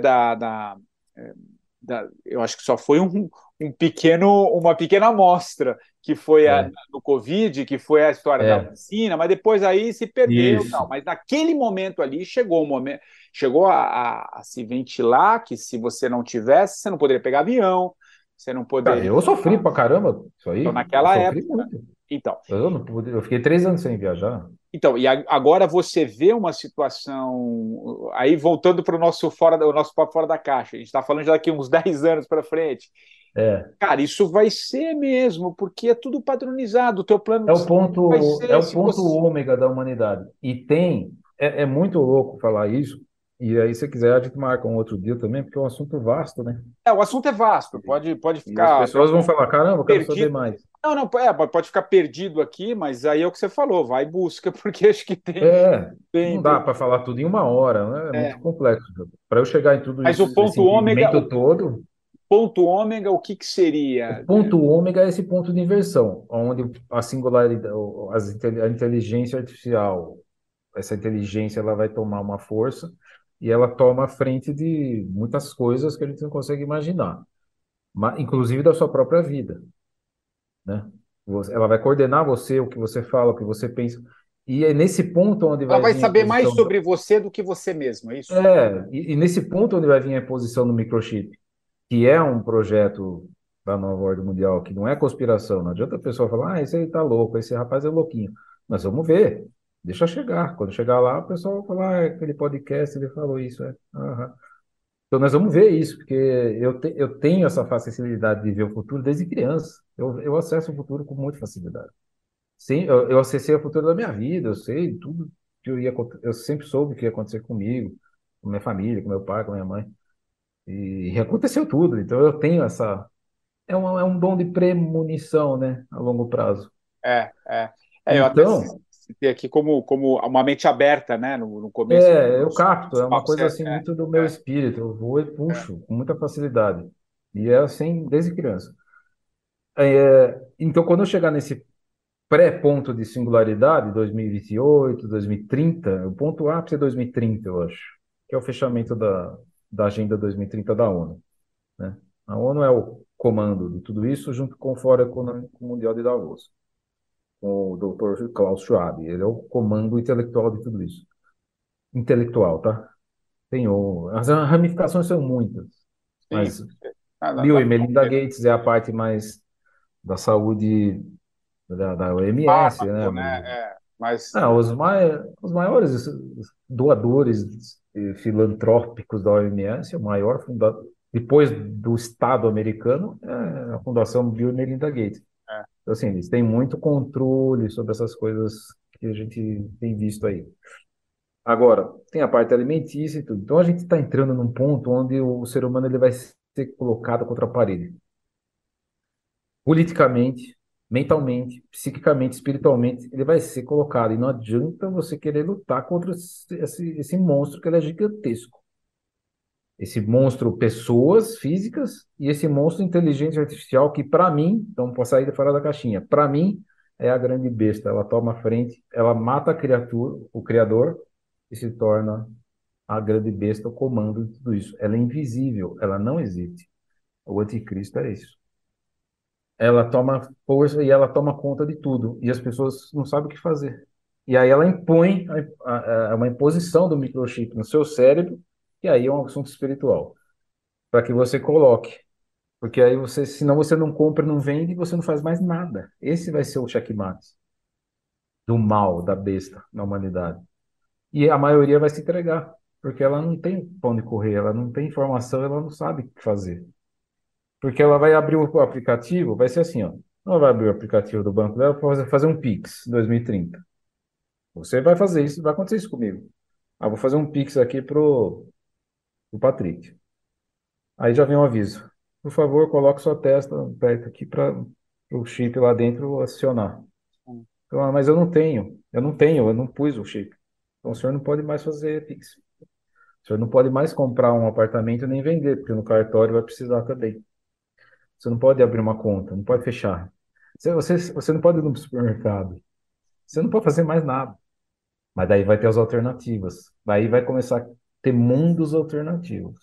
eu acho que só foi uma pequena amostra, que foi É, no Covid, que foi a história da é. vacina, mas depois aí se perdeu, Isso. tal. Mas naquele momento ali chegou o momento, chegou a se ventilar que se você não tivesse, você não poderia pegar avião, você não Cara, poderia. eu sofri pra caramba isso Então, aí. Eu naquela sofri época. muito. Então, Eu não pude, eu fiquei 3 anos sem viajar. e agora você vê uma situação. Aí, voltando para o nosso papo fora da caixa, a gente está falando de daqui uns 10 anos para frente. É. Cara, isso vai ser mesmo, porque é tudo padronizado. O teu plano de saúde vai É ser, o se ponto você. ômega da humanidade. É muito louco falar isso. E aí, se quiser, a gente marca um outro dia também, porque é um assunto vasto, né? O assunto é vasto, pode E as ficar pessoas vão falar, caramba, eu quero saber perdido. mais. Não, não, pode ficar perdido aqui, mas aí é o que você falou, vai e busca, porque acho que Não dá para falar tudo em uma hora, né? É muito é. complexo. Para eu chegar em tudo Mas o isso, esse ponto ômega, entendimento todo, o que que o seria? ponto ômega é esse ponto de inversão, onde a singularidade, a inteligência artificial, essa inteligência, ela vai tomar uma força e ela toma a frente de muitas coisas que a gente não consegue imaginar, inclusive da sua própria vida, né? Ela vai coordenar você, o que você fala, o que você pensa. E é nesse ponto onde Ela vai vai vir a saber mais posição. sobre você do que você mesmo, é isso? E nesse ponto onde vai vir a posição do microchip, que é um projeto da nova ordem mundial, que não é conspiração, não adianta a pessoa falar, esse aí tá louco, esse rapaz é louquinho. Mas vamos ver, deixa chegar. Quando chegar lá, o pessoal vai falar, aquele podcast, ele falou isso, é. Aham. Então nós vamos ver isso, porque eu tenho essa facilidade de ver o futuro desde criança. Eu acesso o futuro com muita facilidade. Sim, eu acessei o futuro da minha vida, eu sei tudo eu sempre soube o que ia acontecer comigo, com minha família, com meu pai, com minha mãe. E aconteceu tudo. Então eu tenho essa. É um dom de premonição, né, a longo prazo. É, é. Eu até Então, citei aqui como uma mente aberta, né? No começo do eu capto, é uma papo. coisa assim muito do meu espírito. Eu vou e É, puxo com muita facilidade. E é assim desde criança. Então, quando eu chegar nesse pré-ponto de singularidade, 2028, 2030, o ponto ápice é 2030, eu acho, que é o fechamento da Agenda 2030 da ONU, né? A ONU é o comando de tudo isso, junto com o Fórum Econômico Mundial de Davos, com o Dr. Klaus Schwab. Ele é o comando intelectual de tudo isso. Intelectual, tá? As ramificações são muitas, sim. mas Dá Bill e pra Melinda ver, né? Gates é a parte mais da saúde da OMS, né? Fármaco, né? Mas Não, os maiores doadores filantrópicos da OMS, o maior fundador, depois do Estado americano, é a Fundação Bill e Melinda Gates. é, Então, assim, eles têm muito controle sobre essas coisas que a gente tem visto aí. Agora, tem a parte alimentícia e tudo. Então, a gente está entrando num ponto onde o ser humano ele vai ser colocado contra a parede. Politicamente, mentalmente, psiquicamente, espiritualmente, ele vai ser colocado. E não adianta você querer lutar contra esse monstro que ele é gigantesco. Esse monstro, pessoas físicas, e esse monstro inteligência artificial, que para mim, então para sair fora da caixinha, para mim é a grande besta. Ela toma a frente, ela mata a criatura, o criador, e se torna a grande besta, o comando de tudo isso. Ela é invisível, ela não existe. O anticristo é isso. Ela toma força e ela toma conta de tudo. E as pessoas não sabem o que fazer. E aí ela impõe uma imposição do microchip no seu cérebro, e aí é um assunto espiritual, para que você coloque. Porque aí você, senão você não compra, não vende e você não faz mais nada. Esse vai ser o checkmate do mal, da besta na humanidade. E a maioria vai se entregar, porque ela não tem pra onde correr, ela não tem informação, ela não sabe o que fazer. Porque ela vai abrir o aplicativo, vai ser assim, ó. Ela vai abrir o aplicativo do banco dela para fazer um Pix 2030. Você vai fazer isso, vai acontecer isso comigo. Ah, vou fazer um Pix aqui pro Patrick. Aí já vem um aviso. Por favor, coloque sua testa perto aqui para o chip lá dentro acionar. Então, mas eu não pus o chip. Então o senhor não pode mais fazer Pix. O senhor não pode mais comprar um apartamento nem vender, porque no cartório vai precisar também. Você não pode abrir uma conta, não pode fechar. Você não pode ir no supermercado. Você não pode fazer mais nada. Mas daí vai ter as alternativas. Daí vai começar a ter mundos alternativos,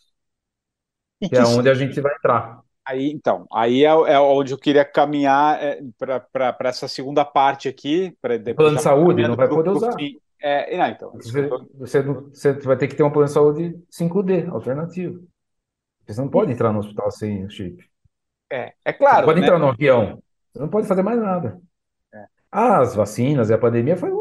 e que é que onde a gente vai entrar. aí, então, aí é onde eu queria caminhar para essa segunda parte aqui, para O depois plano de já saúde não caminhando vai para poder o usar. fim. Não, então, isso que eu tô. Você vai ter que ter um plano de saúde 5D, alternativo. Você não pode entrar no hospital sem o chip. É Você não claro, pode né? entrar no avião. Você não pode fazer mais nada. É, As vacinas e a pandemia foi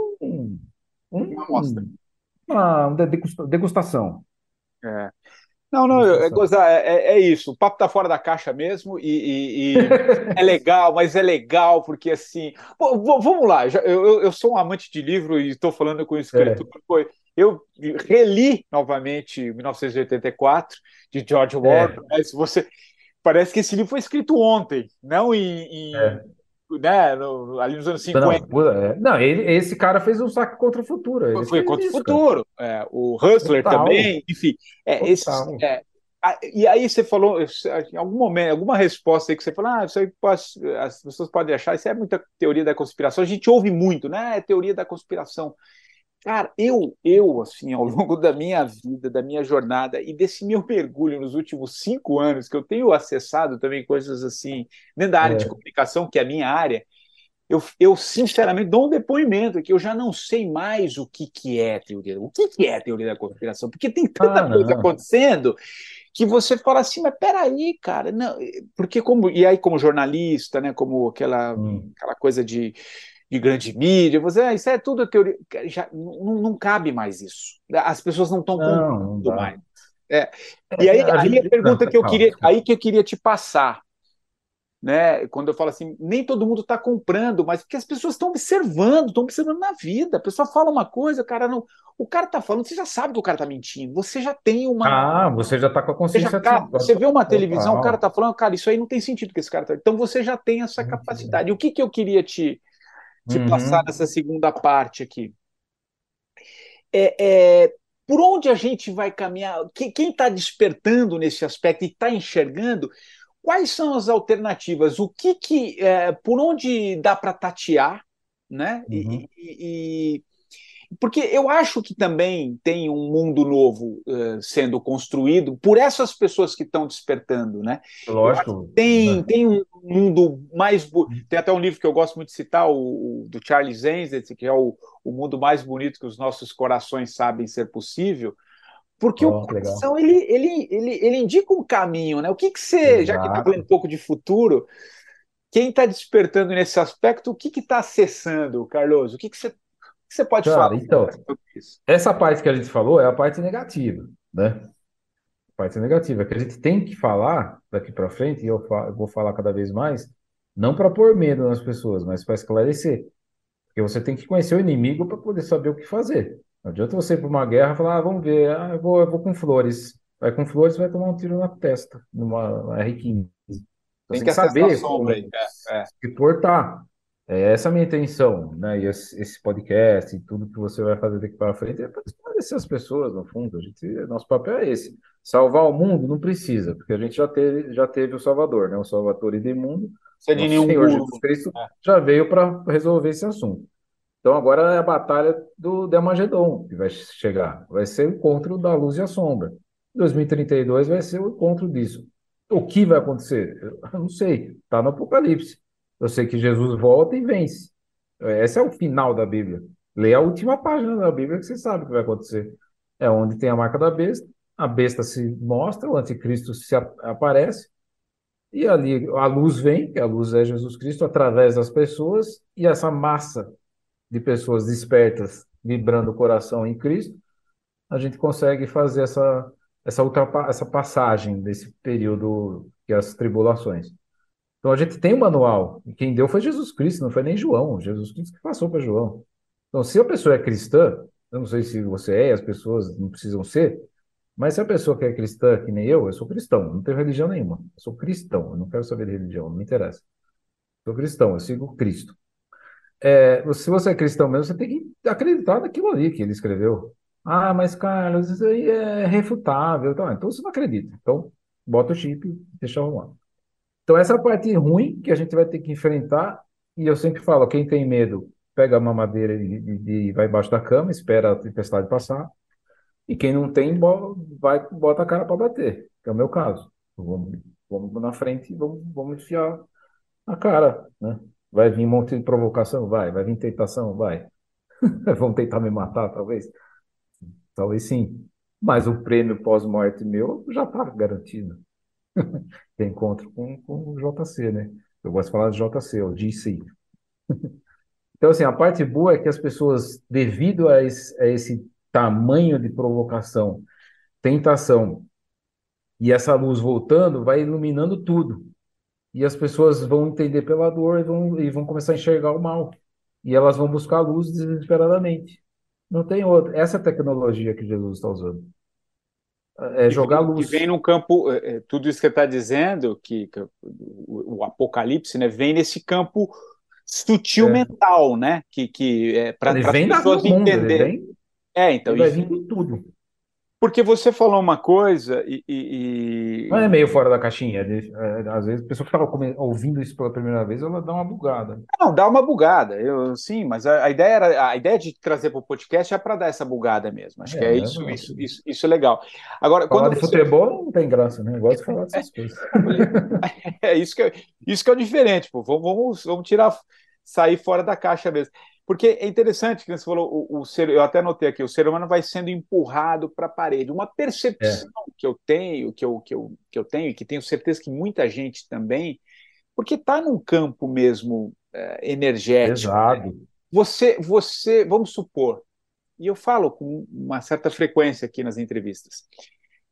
uma amostra. um- uma degustação. É. Não, não, Degustação. é isso. O papo tá fora da caixa mesmo e é legal, mas é legal porque assim. Vamos lá, eu sou um amante de livro e estou falando com o escritor. É, Eu reli novamente 1984 de George Orwell, é, mas você parece que esse livro foi escrito ontem, não é. né, ali nos anos Não, 50. não, esse cara fez um saque contra o futuro. Ele Foi fez contra o isso, cara. futuro. O Hustler Total, também, enfim. total. E aí você falou, em algum momento, alguma resposta aí que você falou, isso aí as pessoas podem achar, isso é muita teoria da conspiração. A gente ouve muito, né? É teoria da conspiração. Cara, assim, ao longo da minha vida, da minha jornada e desse meu mergulho nos últimos 5 anos, que eu tenho acessado também coisas assim, dentro da área de É. comunicação, que é a minha área, eu sinceramente dou um depoimento que eu já não sei mais o que é teoria, o que é teoria da conspiração, porque tem tanta Ah, coisa não. acontecendo que você fala assim, mas peraí, cara, não, porque e aí como jornalista, né, como Hum. aquela coisa de grande mídia, isso é tudo teoria, já não cabe mais isso. As pessoas não estão Não, não comprando mais. dá. É. E A aí a gente. pergunta que eu Fala, queria, desculpa. aí que eu queria te passar, né? Quando eu falo assim, nem todo mundo está comprando, mas porque as pessoas estão observando na vida. A pessoa fala uma coisa, o cara não, o cara está falando, você já sabe que o cara está mentindo. Você já tem uma, Você já está com a você já, consciência cara, ativada. você vê uma televisão, o cara Total. está falando, cara, isso aí não tem sentido que esse cara tá. Então você já tem essa Mentira. capacidade. E o que que eu queria te passar Uhum. nessa segunda parte aqui? Por onde a gente vai caminhar? Quem está despertando nesse aspecto e está enxergando? Quais são as alternativas? Por onde dá para tatear, né? Uhum. Porque eu acho que também tem um mundo novo sendo construído por essas pessoas que estão despertando, né? Eu acho que Lógico, né? tem um mundo mais. Tem até um livro que eu gosto muito de citar, do Charles Zenz, que é o mundo mais bonito que os nossos corações sabem ser possível, porque o Ó, que legal. coração ele indica um caminho, né? O que que você, já que está falando um Exato. pouco de futuro, quem está despertando nesse aspecto, o que está acessando, Carlos? O que você pode falar Cara, então, sobre isso? essa parte que a gente falou é a parte negativa, né? A parte negativa, que a gente tem que falar daqui para frente, e eu vou falar cada vez mais, não para pôr medo nas pessoas, mas para esclarecer. Porque você tem que conhecer o inimigo para poder saber o que fazer. Não adianta você ir para uma guerra e falar, vamos ver, eu vou com flores. Vai com flores, vai tomar um tiro na testa, numa R15. Então, você Tem tem que que acessar a saber sombra aí. como se portar. Essa é a minha intenção, né? E esse podcast e tudo que você vai fazer daqui para frente é para esclarecer as pessoas, no fundo. Nosso papel é esse. Salvar o mundo não precisa, porque a gente já teve o Salvador, né? O Salvador e do mundo, Você é de nosso nenhum Senhor guru. Jesus Cristo, É. já veio para resolver esse assunto. Então agora é a batalha do Armagedon que vai chegar. Vai ser o encontro da luz e a sombra. 2032 vai ser o encontro disso. O que vai acontecer? Eu não sei. Está no Apocalipse. Eu sei que Jesus volta e vence. Esse é o final da Bíblia. Leia a última página da Bíblia que você sabe o que vai acontecer. É onde tem a marca da besta. A besta se mostra, o anticristo aparece. E ali a luz vem, que a luz é Jesus Cristo, através das pessoas. E essa massa de pessoas despertas, vibrando o coração em Cristo, a gente consegue fazer essa passagem desse período que é as tribulações. Então a gente tem um manual, e quem deu foi Jesus Cristo, não foi nem João, Jesus Cristo que passou para João. Então, se a pessoa é cristã, eu não sei se você é, as pessoas não precisam ser, mas se a pessoa que é cristã, que nem eu sou cristão, não tenho religião nenhuma, eu sou cristão, eu não quero saber de religião, não me interessa. Sou cristão, eu sigo Cristo. Se você é cristão mesmo, você tem que acreditar naquilo ali que ele escreveu. Ah, mas Carlos, isso aí é refutável. Então você não acredita. Então, bota o chip e deixa arrumar. Então, essa é a parte ruim que a gente vai ter que enfrentar. E eu sempre falo: quem tem medo, pega a mamadeira e vai embaixo da cama, espera a tempestade passar. E quem não tem, vai, bota a cara para bater, que é o meu caso. Vamos na frente e vamos enfiar a cara, né? Vai vir um monte de provocação? Vai vir tentação? Vai. Vão tentar me matar, talvez? Talvez sim. Mas o prêmio pós-morte meu já está garantido. Tem encontro com o JC, né? Eu gosto de falar de JC, o GC. Então, assim, a parte boa é que as pessoas, devido a esse tamanho de provocação, tentação, e essa luz voltando, vai iluminando tudo. E as pessoas vão entender pela dor e vão começar a enxergar o mal. E elas vão buscar a luz desesperadamente. Não tem outra. Essa é a tecnologia que Jesus está usando. É jogar Que vem luz. num campo, tudo isso que você está dizendo, que o Apocalipse, né, vem nesse campo sutil É. mental, né, que para Ele as vem pessoas do mundo, ele entenderem. vem, Então, ele vai vir com tudo. porque você falou uma coisa Não é meio fora da caixinha. Às vezes, a pessoa que estava ouvindo isso pela primeira vez, ela dá uma bugada. não, dá uma bugada, sim, mas a ideia de trazer para o podcast é para dar essa bugada mesmo. Acho que é Né? isso é legal. Agora, Falar quando de você futebol não tem graça, né? Eu gosto de falar dessas coisas. isso que é o diferente, pô. Vamos tirar, sair fora da caixa mesmo. Porque é interessante que você falou, eu até anotei aqui, o ser humano vai sendo empurrado para a parede. Uma É, percepção que eu tenho, que eu tenho, e que tenho certeza que muita gente também, porque está num campo mesmo energético. pesado. Vamos supor, e eu falo com uma certa frequência aqui nas entrevistas,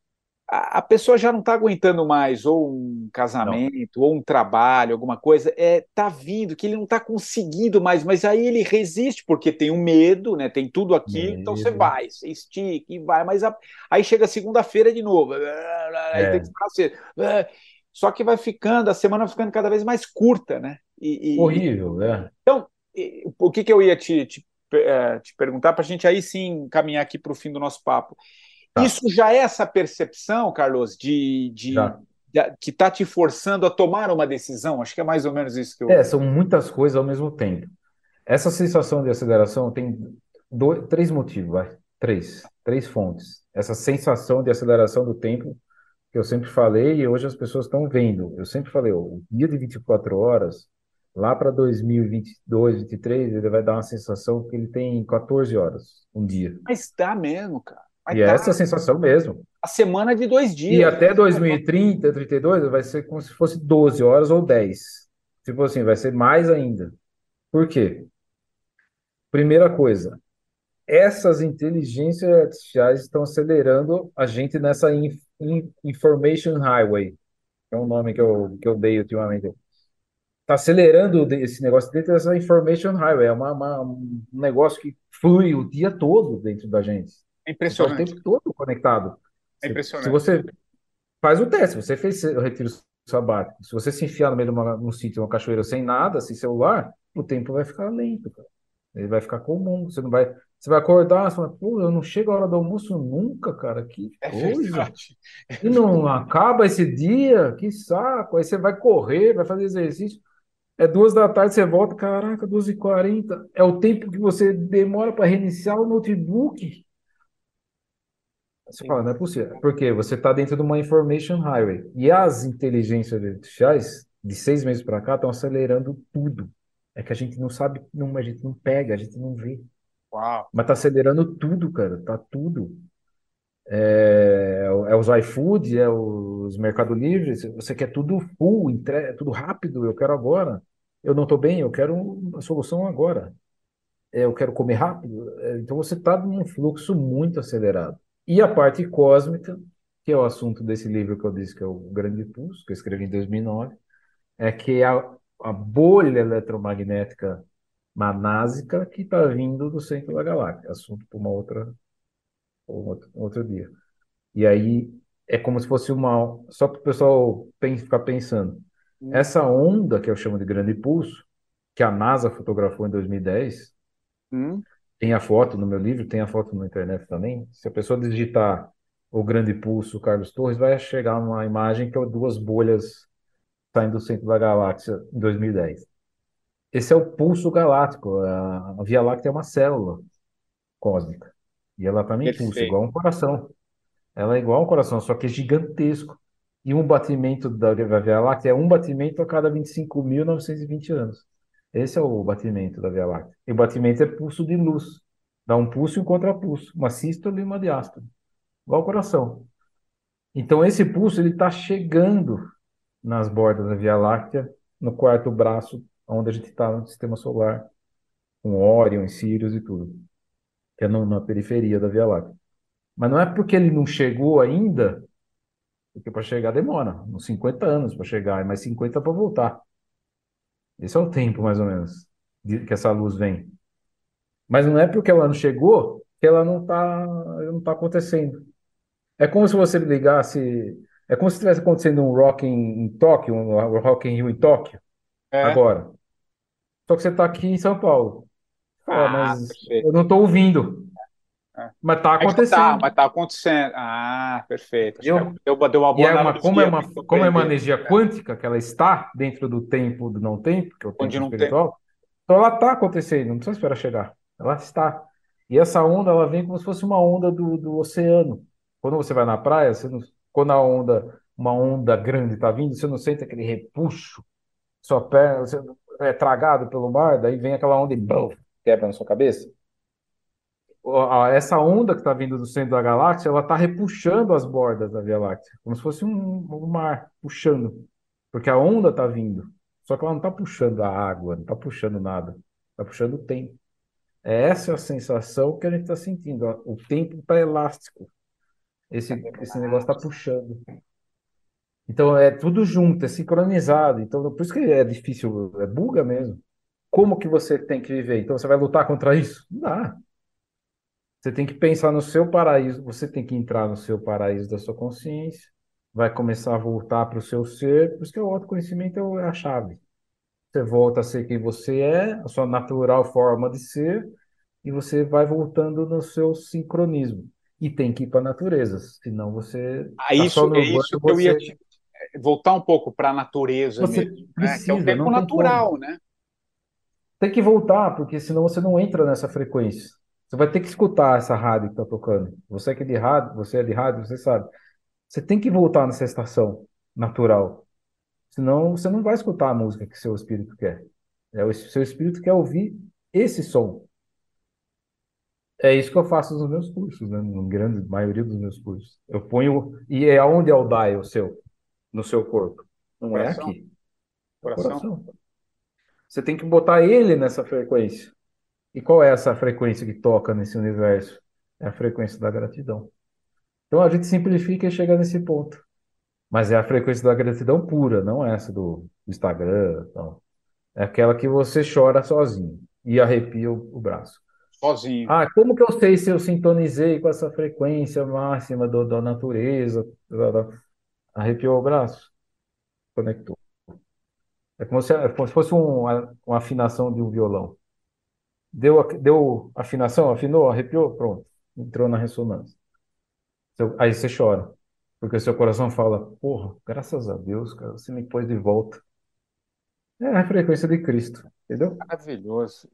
a pessoa já não está aguentando mais, ou um Não. casamento, ou um trabalho, alguma coisa, tá vindo que ele não está conseguindo mais, mas aí ele resiste, porque tem o medo, né? Tem tudo aquilo, então você Medo. vai, você estica e vai, aí chega segunda-feira de novo, aí tem que É esperar cedo. Só que vai ficando, a semana vai ficando cada vez mais curta, né? horrível, né? Então, o que eu ia te perguntar, para a gente aí sim caminhar aqui para o fim do nosso papo. Tá, Isso já é essa percepção, Carlos, já. que está te forçando a tomar uma decisão? Acho que é mais ou menos isso que eu. São muitas coisas ao mesmo tempo. Essa sensação de aceleração tem três motivos, vai. Três fontes. Essa sensação de aceleração do tempo que eu sempre falei e hoje as pessoas estão vendo. Eu sempre falei, ó, o dia de 24 horas, lá para 2022, 23, ele vai dar uma sensação que ele tem 14 horas, um dia. Mas dá mesmo, cara. Mas E dá. essa é a sensação mesmo. A semana de dois E dias. até 2030, 32, vai ser como se fosse 12 horas ou 10. Tipo assim, vai ser mais ainda. Por quê? Primeira coisa, essas inteligências artificiais estão acelerando a gente nessa information highway, que é um nome que eu dei ultimamente. Está acelerando esse negócio dentro dessa information highway. É um negócio que flui o dia todo dentro da gente. É Você está o impressionante. tempo todo conectado. É Se impressionante. você faz o teste, você fez o retiro sabático, se você se enfiar no meio num sítio, uma cachoeira sem nada, sem celular, o tempo vai ficar lento, cara. Ele vai ficar comum. Você vai acordar, você fala, pô, eu não chego a hora do almoço nunca, cara. Que É coisa. verdade. É E verdade. não acaba esse dia, que saco. Aí você vai correr, vai fazer exercício. É 2 da tarde, você volta, caraca, 2h40. É o tempo que você demora para reiniciar o notebook. Você fala, não é possível. Porque você está dentro de uma information highway. E as inteligências artificiais, de 6 meses para cá, estão acelerando tudo. É que a gente não sabe, não, a gente não pega, a gente não vê. Uau. Mas tá acelerando tudo, cara. Tá tudo. É os iFood, é os Mercado Livre. Você quer tudo full, tudo rápido. Eu quero agora. Eu não estou bem, eu quero uma solução agora. Eu quero comer rápido. Então você está num fluxo muito acelerado. E a parte cósmica, que é o assunto desse livro que eu disse que é o Grande Pulso, que eu escrevi em 2009, é que a bolha eletromagnética manásica que está vindo do centro da galáxia. Assunto para outro dia. E aí é como se fosse só para o pessoal ficar pensando. Hum, Essa onda que eu chamo de grande pulso, que a NASA fotografou em 2010, hum. tem a foto no meu livro, tem a foto na internet também. Se a pessoa digitar o grande pulso Carlos Torres, vai chegar uma imagem que é duas bolhas saindo do centro da galáxia em 2010. Esse é o pulso galáctico. A Via Láctea é uma célula cósmica. E ela também pulsa, Perfeito. igual um coração. Ela é igual um coração, só que é gigantesco. E um batimento da Via Láctea é um batimento a cada 25.920 anos. Esse é o batimento da Via Láctea. E o batimento é pulso de luz. Dá um pulso e um contrapulso. Uma sístole e uma diástole. Igual o coração. Então, esse pulso ele está chegando nas bordas da Via Láctea, no quarto braço, onde a gente está no sistema solar, com Órion, Sirius e tudo, que é na periferia da Via Láctea. Mas não é porque ele não chegou ainda. Porque para chegar demora, uns 50 anos para chegar, e mais 50 para voltar. Esse é o tempo, mais ou menos, que essa luz vem. Mas não é porque ela não chegou que ela não tá acontecendo. É como se você ligasse. É como se estivesse acontecendo um Rock em Tóquio, um Rock in Rio em Tóquio, É. agora. Só que você está aqui em São Paulo. Fala, Ah, mas perfeito. eu não estou ouvindo. É. Mas está Mas acontecendo. tá acontecendo. Ah, perfeito. Acho que Entendeu? deu uma E boa analogia para como é uma compreender. energia quântica, que ela está dentro do tempo do não tempo, que é o Onde tempo não tem. espiritual, então ela está acontecendo, não precisa esperar chegar. Ela está. E essa onda, ela vem como se fosse uma onda do oceano. Quando você vai na praia, quando uma onda grande está vindo, você não sente aquele repuxo, sua perna, você é tragado pelo mar, daí vem aquela onda e bum, quebra na sua cabeça. Essa onda que está vindo do centro da galáxia, ela está repuxando as bordas da Via Láctea, como se fosse um mar puxando, porque a onda está vindo. Só que ela não está puxando a água, não está puxando nada, está puxando o tempo. Essa é a sensação que a gente está sentindo. Ó. O tempo está elástico. Esse negócio está puxando. Então é tudo junto, é sincronizado. Então por isso que é difícil, é buga mesmo. Como que você tem que viver? Então você vai lutar contra isso? Não dá. Você tem que pensar no seu paraíso, você tem que entrar no seu paraíso da sua consciência, vai começar a voltar para o seu ser, por isso que o autoconhecimento é a chave. Você volta a ser quem você é, a sua natural forma de ser, e você vai voltando no seu sincronismo. E tem que ir para a natureza, senão você está só É no urbano, isso que eu ia voltar um pouco para a natureza você mesmo, né? Que é o precisa, tempo não tem como. natural, né? Tem que voltar, porque senão você não entra nessa frequência. Você vai ter que escutar essa rádio que está tocando. Você que é de rádio, você é de rádio, você sabe. Você tem que voltar nessa estação natural. Senão você não vai escutar a música que seu espírito quer. O seu espírito quer ouvir esse som. É isso que eu faço nos meus cursos, né? Na grande maioria dos meus cursos. Eu ponho. E é onde é o dial seu, no seu corpo. Não é Coração, aqui. É o coração. coração. Você tem que botar ele nessa frequência. E qual é essa frequência que toca nesse universo? É a frequência da gratidão. Então a gente simplifica e chega nesse ponto. Mas é a frequência da gratidão pura, não essa do Instagram. Não. É aquela que você chora sozinho e arrepia o braço. Sozinho. Ah, como que eu sei se eu sintonizei com essa frequência máxima da natureza? Arrepiou o braço? Conectou. É como se fosse uma afinação de um violão. Deu afinação, afinou, arrepiou, pronto. Entrou na ressonância. Aí você chora. Porque o seu coração fala, porra, graças a Deus, cara, você me pôs de volta. É a frequência de Cristo, entendeu? Maravilhoso.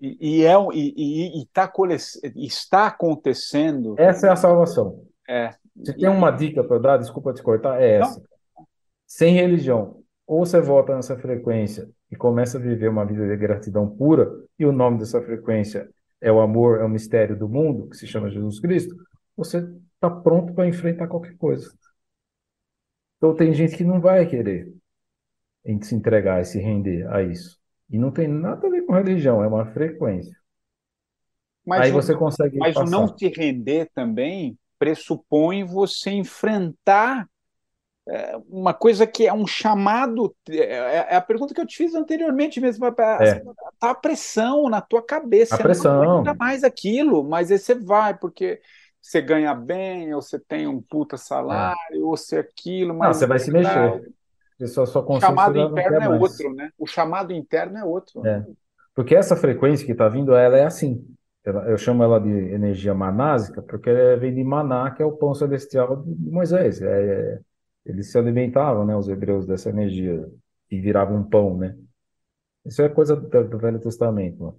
Está acontecendo. Essa é a salvação. É, Se tem uma dica para dar, desculpa te cortar, é não, essa. Sem religião. Ou você volta nessa frequência e começa a viver uma vida de gratidão pura, e o nome dessa frequência é o amor, é o mistério do mundo, que se chama Jesus Cristo, você está pronto para enfrentar qualquer coisa. Então tem gente que não vai querer se entregar e se render a isso. E não tem nada a ver com religião, é uma frequência. mas Aí você consegue o não passar. se render também pressupõe você enfrentar uma coisa que é um chamado. É a pergunta que eu te fiz anteriormente mesmo. É, Tá a pressão na tua cabeça, a você não aguenta pressão. mais aquilo, mas aí você vai, porque você ganha bem, ou você tem um puta É. salário, ou você aquilo, Não, mas você vai se mexer. Porque sua o consciência chamado já não interno quer é mais. outro, né? O chamado interno é outro, né? É. Porque essa frequência que está vindo, ela é assim. Eu chamo ela de energia manásica, porque ela vem de Maná, que é o pão celestial de Moisés. Eles se alimentavam, né, os hebreus, dessa energia, e viravam um pão, né? Isso é coisa do Velho Testamento, mano.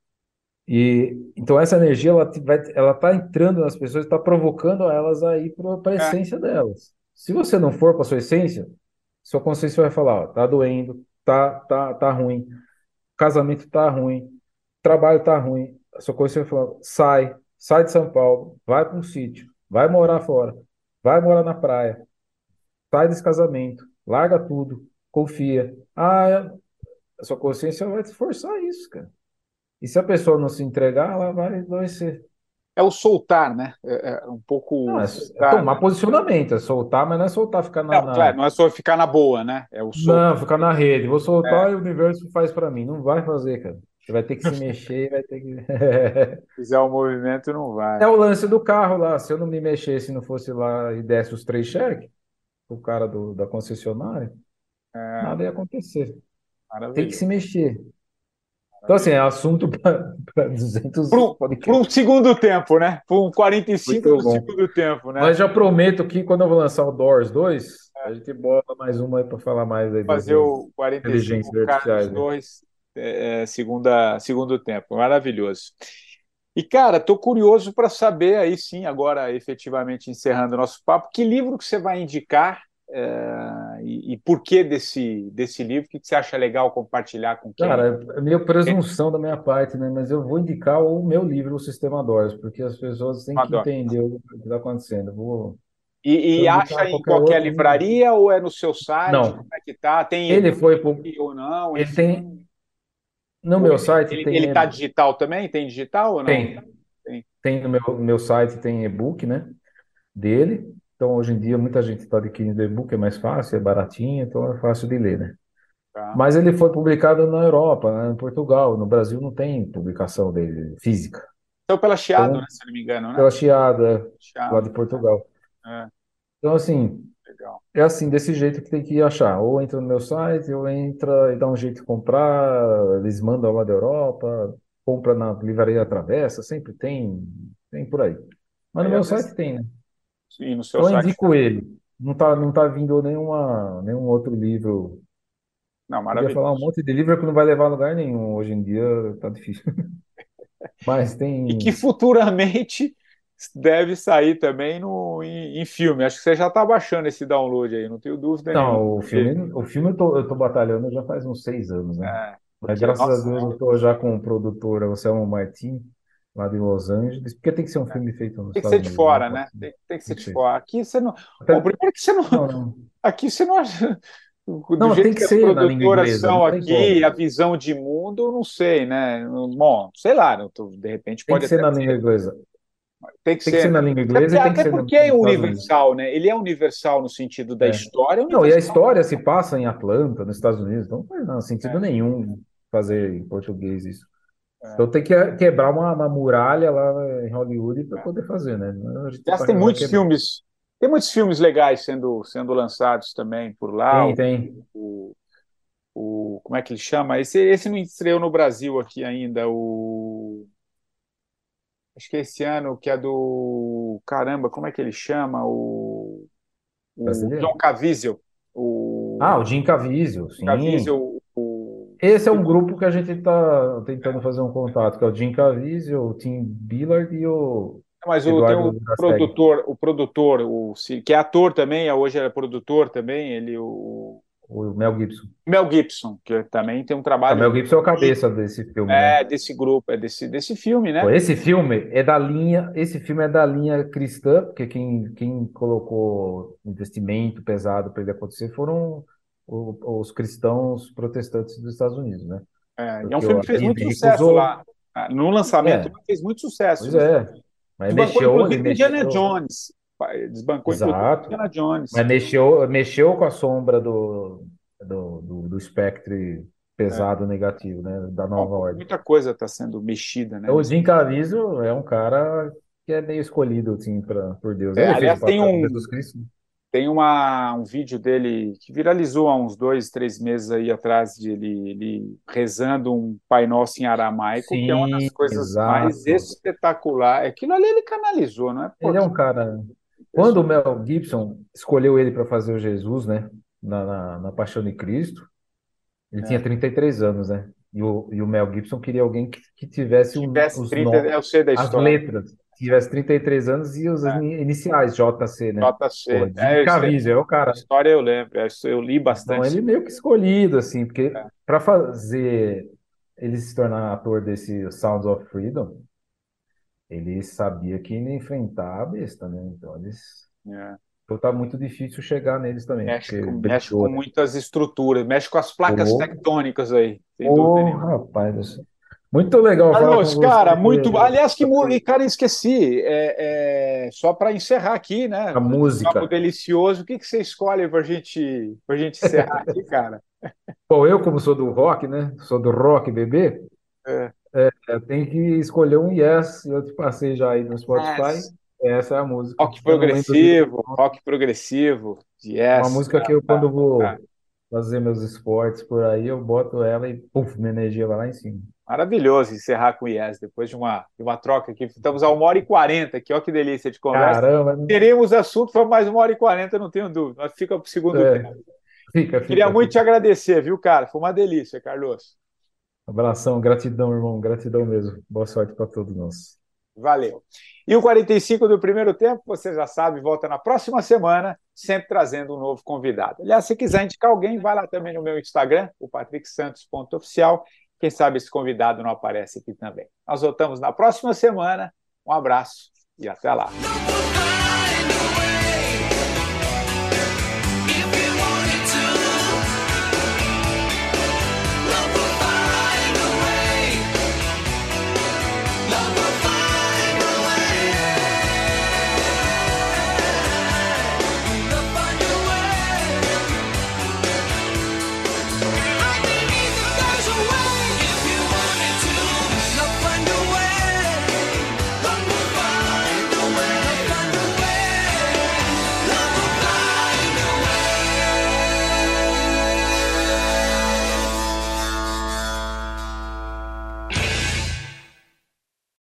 E então essa energia ela tá entrando nas pessoas, está provocando elas a ir para a É, essência delas. Se você não for para sua essência, sua consciência vai falar, ó, tá doendo, tá ruim, casamento tá ruim, trabalho tá ruim. A sua consciência vai falar, sai de São Paulo, vai para um sítio, vai morar fora, vai morar na praia, sai desse casamento, larga tudo, confia. Ah, a sua consciência vai te forçar isso, cara. E se a pessoa não se entregar, ela vai ser. é o soltar, né? É um Não, pouco é soltar, tomar né? posicionamento, é soltar, mas não é soltar, ficar Não, claro, não é só ficar na boa, né? É o soltar. Não, ficar na rede. Vou É, soltar e o universo faz para mim. Não vai fazer, cara. Você vai ter que se mexer, vai ter que. se fizer o movimento, não vai. É o lance do carro lá. Se eu não me mexesse, não fosse lá e desse os 3 cheques, o cara da concessionária, É, nada ia acontecer. Tem que se maravilhoso. mexer. Então, assim, Maravilhoso. é assunto para 200 Para um podcasts. segundo tempo, né? Para um 45 Muito do bom. segundo tempo, né? Mas já prometo que quando eu vou lançar o Doors 2, a gente bota mais uma aí para falar mais aí Fazer dessas o 45 inteligências Carlos artificiais, né? 2, segundo tempo. Maravilhoso. E, cara, estou curioso para saber aí sim, agora efetivamente encerrando o nosso papo, que livro que você vai indicar e por que desse livro? O que você acha legal compartilhar com quem? Cara, é meio presunção da minha parte, né? Mas eu vou indicar o meu livro, O Sistema Doors, porque as pessoas têm que Adoro. entender o que está acontecendo. Se E eu indicar acha em qualquer qualquer outro, livraria ou é no seu site? não. Como é que tá? Tem Ele e-book foi pro... ou não? Ele Enfim. tem no Ou meu site ele tá digital também? Tem digital ou não? tem Tem. tem no meu site tem e-book, né? Dele. Então, hoje em dia, muita gente está adquirindo e-book, é mais fácil, é baratinho, então é fácil de ler, né? Tá. Mas ele foi publicado na Europa, né, em Portugal. No Brasil não tem publicação dele física. Então, pela Chiado, né, Então, se eu não me engano, né? pela Chiada, lá Chiado, de Portugal. é, Então, assim, legal. é assim, desse jeito que tem que achar. Ou entra no meu site, ou entra e dá um jeito de comprar. Eles mandam lá da Europa, compra na Livraria Travessa, sempre tem por aí. Mas no Aí, meu às site vezes, tem, né? sim, no seu Então eu site. indico ele. Não tá vindo nenhum outro livro. Não, Podia falar um maravilhoso. monte de livro que não vai levar a lugar nenhum. Hoje em dia tá difícil. Mas E que tem. futuramente deve sair também em filme. Acho que você já está baixando esse download aí, não tenho dúvida nenhuma. Não, o filme eu tô batalhando já faz uns 6 anos, né? Mas Porque, graças a nossa, Deus eu tô já com o produtor Anselmo Martin, lá de Los Angeles, porque tem que ser um filme feito nos tem que ser Estados de Unidos, né? fora, né? Tem que ser Tem que de ser. fora. Aqui você não. Bom, Até, primeiro que você não. não, não. Aqui você não acha. Do Não, jeito tem que que as ser na língua produtoras inglesa, não são tem aqui, a como. visão de mundo, eu não sei, né? Bom, sei lá, de repente Tem pode que ser até na ser. língua inglesa. Tem que Tem que ser, ser né? na língua inglesa e tem que Até ser porque nos é Estados Unidos. universal, né? Ele é universal no sentido da É. história, é Não, e a universal. história se passa em Atlanta, nos Estados Unidos, então não faz sentido É, nenhum fazer em português isso. é, Então tem que quebrar uma muralha lá em Hollywood para é. poder fazer, né? A gente Aliás, vai quebrar. tem muitos filmes legais sendo lançados também por lá. Tem. O, como é que ele chama? Esse não estreou no Brasil aqui ainda. Acho que é esse ano, que é do. Caramba, como é que ele chama? O Brasileiro? John Caviezel. Ah, O o Jim Caviezel, sim. Caviezel, Esse é um grupo que a gente está tentando fazer um contato, que é o Jim Caviezel, o Tim Billard e o mas tem Eduardo o Verasteg. produtor, que é ator também, hoje é produtor também, O Mel Gibson. Mel Gibson, que também tem um O trabalho Mel Gibson é o cabeça desse filme, né? desse grupo, desse filme, Pô, né? esse filme é da linha cristã, porque quem colocou investimento pesado para ele acontecer foram os cristãos protestantes dos Estados Unidos, né? E é um Porque filme a que fez muito Disney sucesso recusou. lá. No lançamento, É, fez muito sucesso. pois é. Mas Desbancou, mexeu, ele inclusive, Indiana mexeu. Jones. Desbancou, inclusive, Exato. Indiana Jones. Mas mexeu com a sombra do espectro É. pesado negativo, né? Da Bom, nova ordem. muita coisa está sendo mexida, né? Então, o Jim Caviezel é um cara que é meio escolhido, assim, por Deus. Ele fez o Aliás, papel de Jesus Cristo. tem um vídeo dele que viralizou há uns 2, 3 meses aí atrás, de ele rezando um Pai Nosso em aramaico, que é uma das Sim, coisas mais exato. espetaculares. Aquilo ali ele canalizou, não é Ele é porque um cara. Quando o pessoa. Mel Gibson escolheu ele para fazer o Jesus, né? Na Paixão de Cristo, ele tinha É. 33 anos, né? E o Mel Gibson queria alguém que tivesse Tivesse 30, eu sei da as história. letras, tivesse 33 anos e os iniciais, JC, né? JC. Porra, Jim Caviezel é o A cara. história eu lembro, eu li Então bastante ele sobre. meio que escolhido, assim, porque É, para fazer ele se tornar ator desse Sounds of Freedom, ele sabia que ia enfrentar a besta, né? é. Então tá muito difícil chegar neles também, porque Mexe com brilhou, né? muitas estruturas, mexe com as placas Ô, tectônicas aí, sem dúvida ô, nenhuma. rapaz, muito legal falar com Carlos, cara, você. muito. Aliás, cara, esqueci. Só para encerrar aqui, né? A Um papo música. delicioso. O que que você escolhe para gente encerrar aqui, cara? Bom, eu, como sou do rock, né? Sou do rock bebê, É. eu tenho que escolher um Yes. Eu te passei já aí no Spotify. Yes. Essa é a música. Eu não lembro Rock progressivo, uma yes. música que eu, quando Tá. vou fazer meus esportes por aí, eu boto ela e, puf, minha energia vai lá em cima. Maravilhoso encerrar com Yes, depois de uma troca aqui. Estamos a 1h40 aqui, ó que delícia de conversa. Caramba, Teremos assunto para mais 1h40, não tenho dúvida. Mas fica para o segundo tempo. é, fica, Queria fica, muito te fica. agradecer, viu, cara? Foi uma delícia, Carlos. Abração, gratidão, irmão, gratidão mesmo. Boa sorte para todos nós. Valeu. E o 45 do primeiro tempo, você já sabe, volta na próxima semana, sempre trazendo um novo convidado. Aliás, se quiser indicar alguém, vai lá também no meu Instagram, o patricksantos.oficial. Quem sabe esse convidado não aparece aqui também. Nós voltamos na próxima semana. Um abraço e até lá.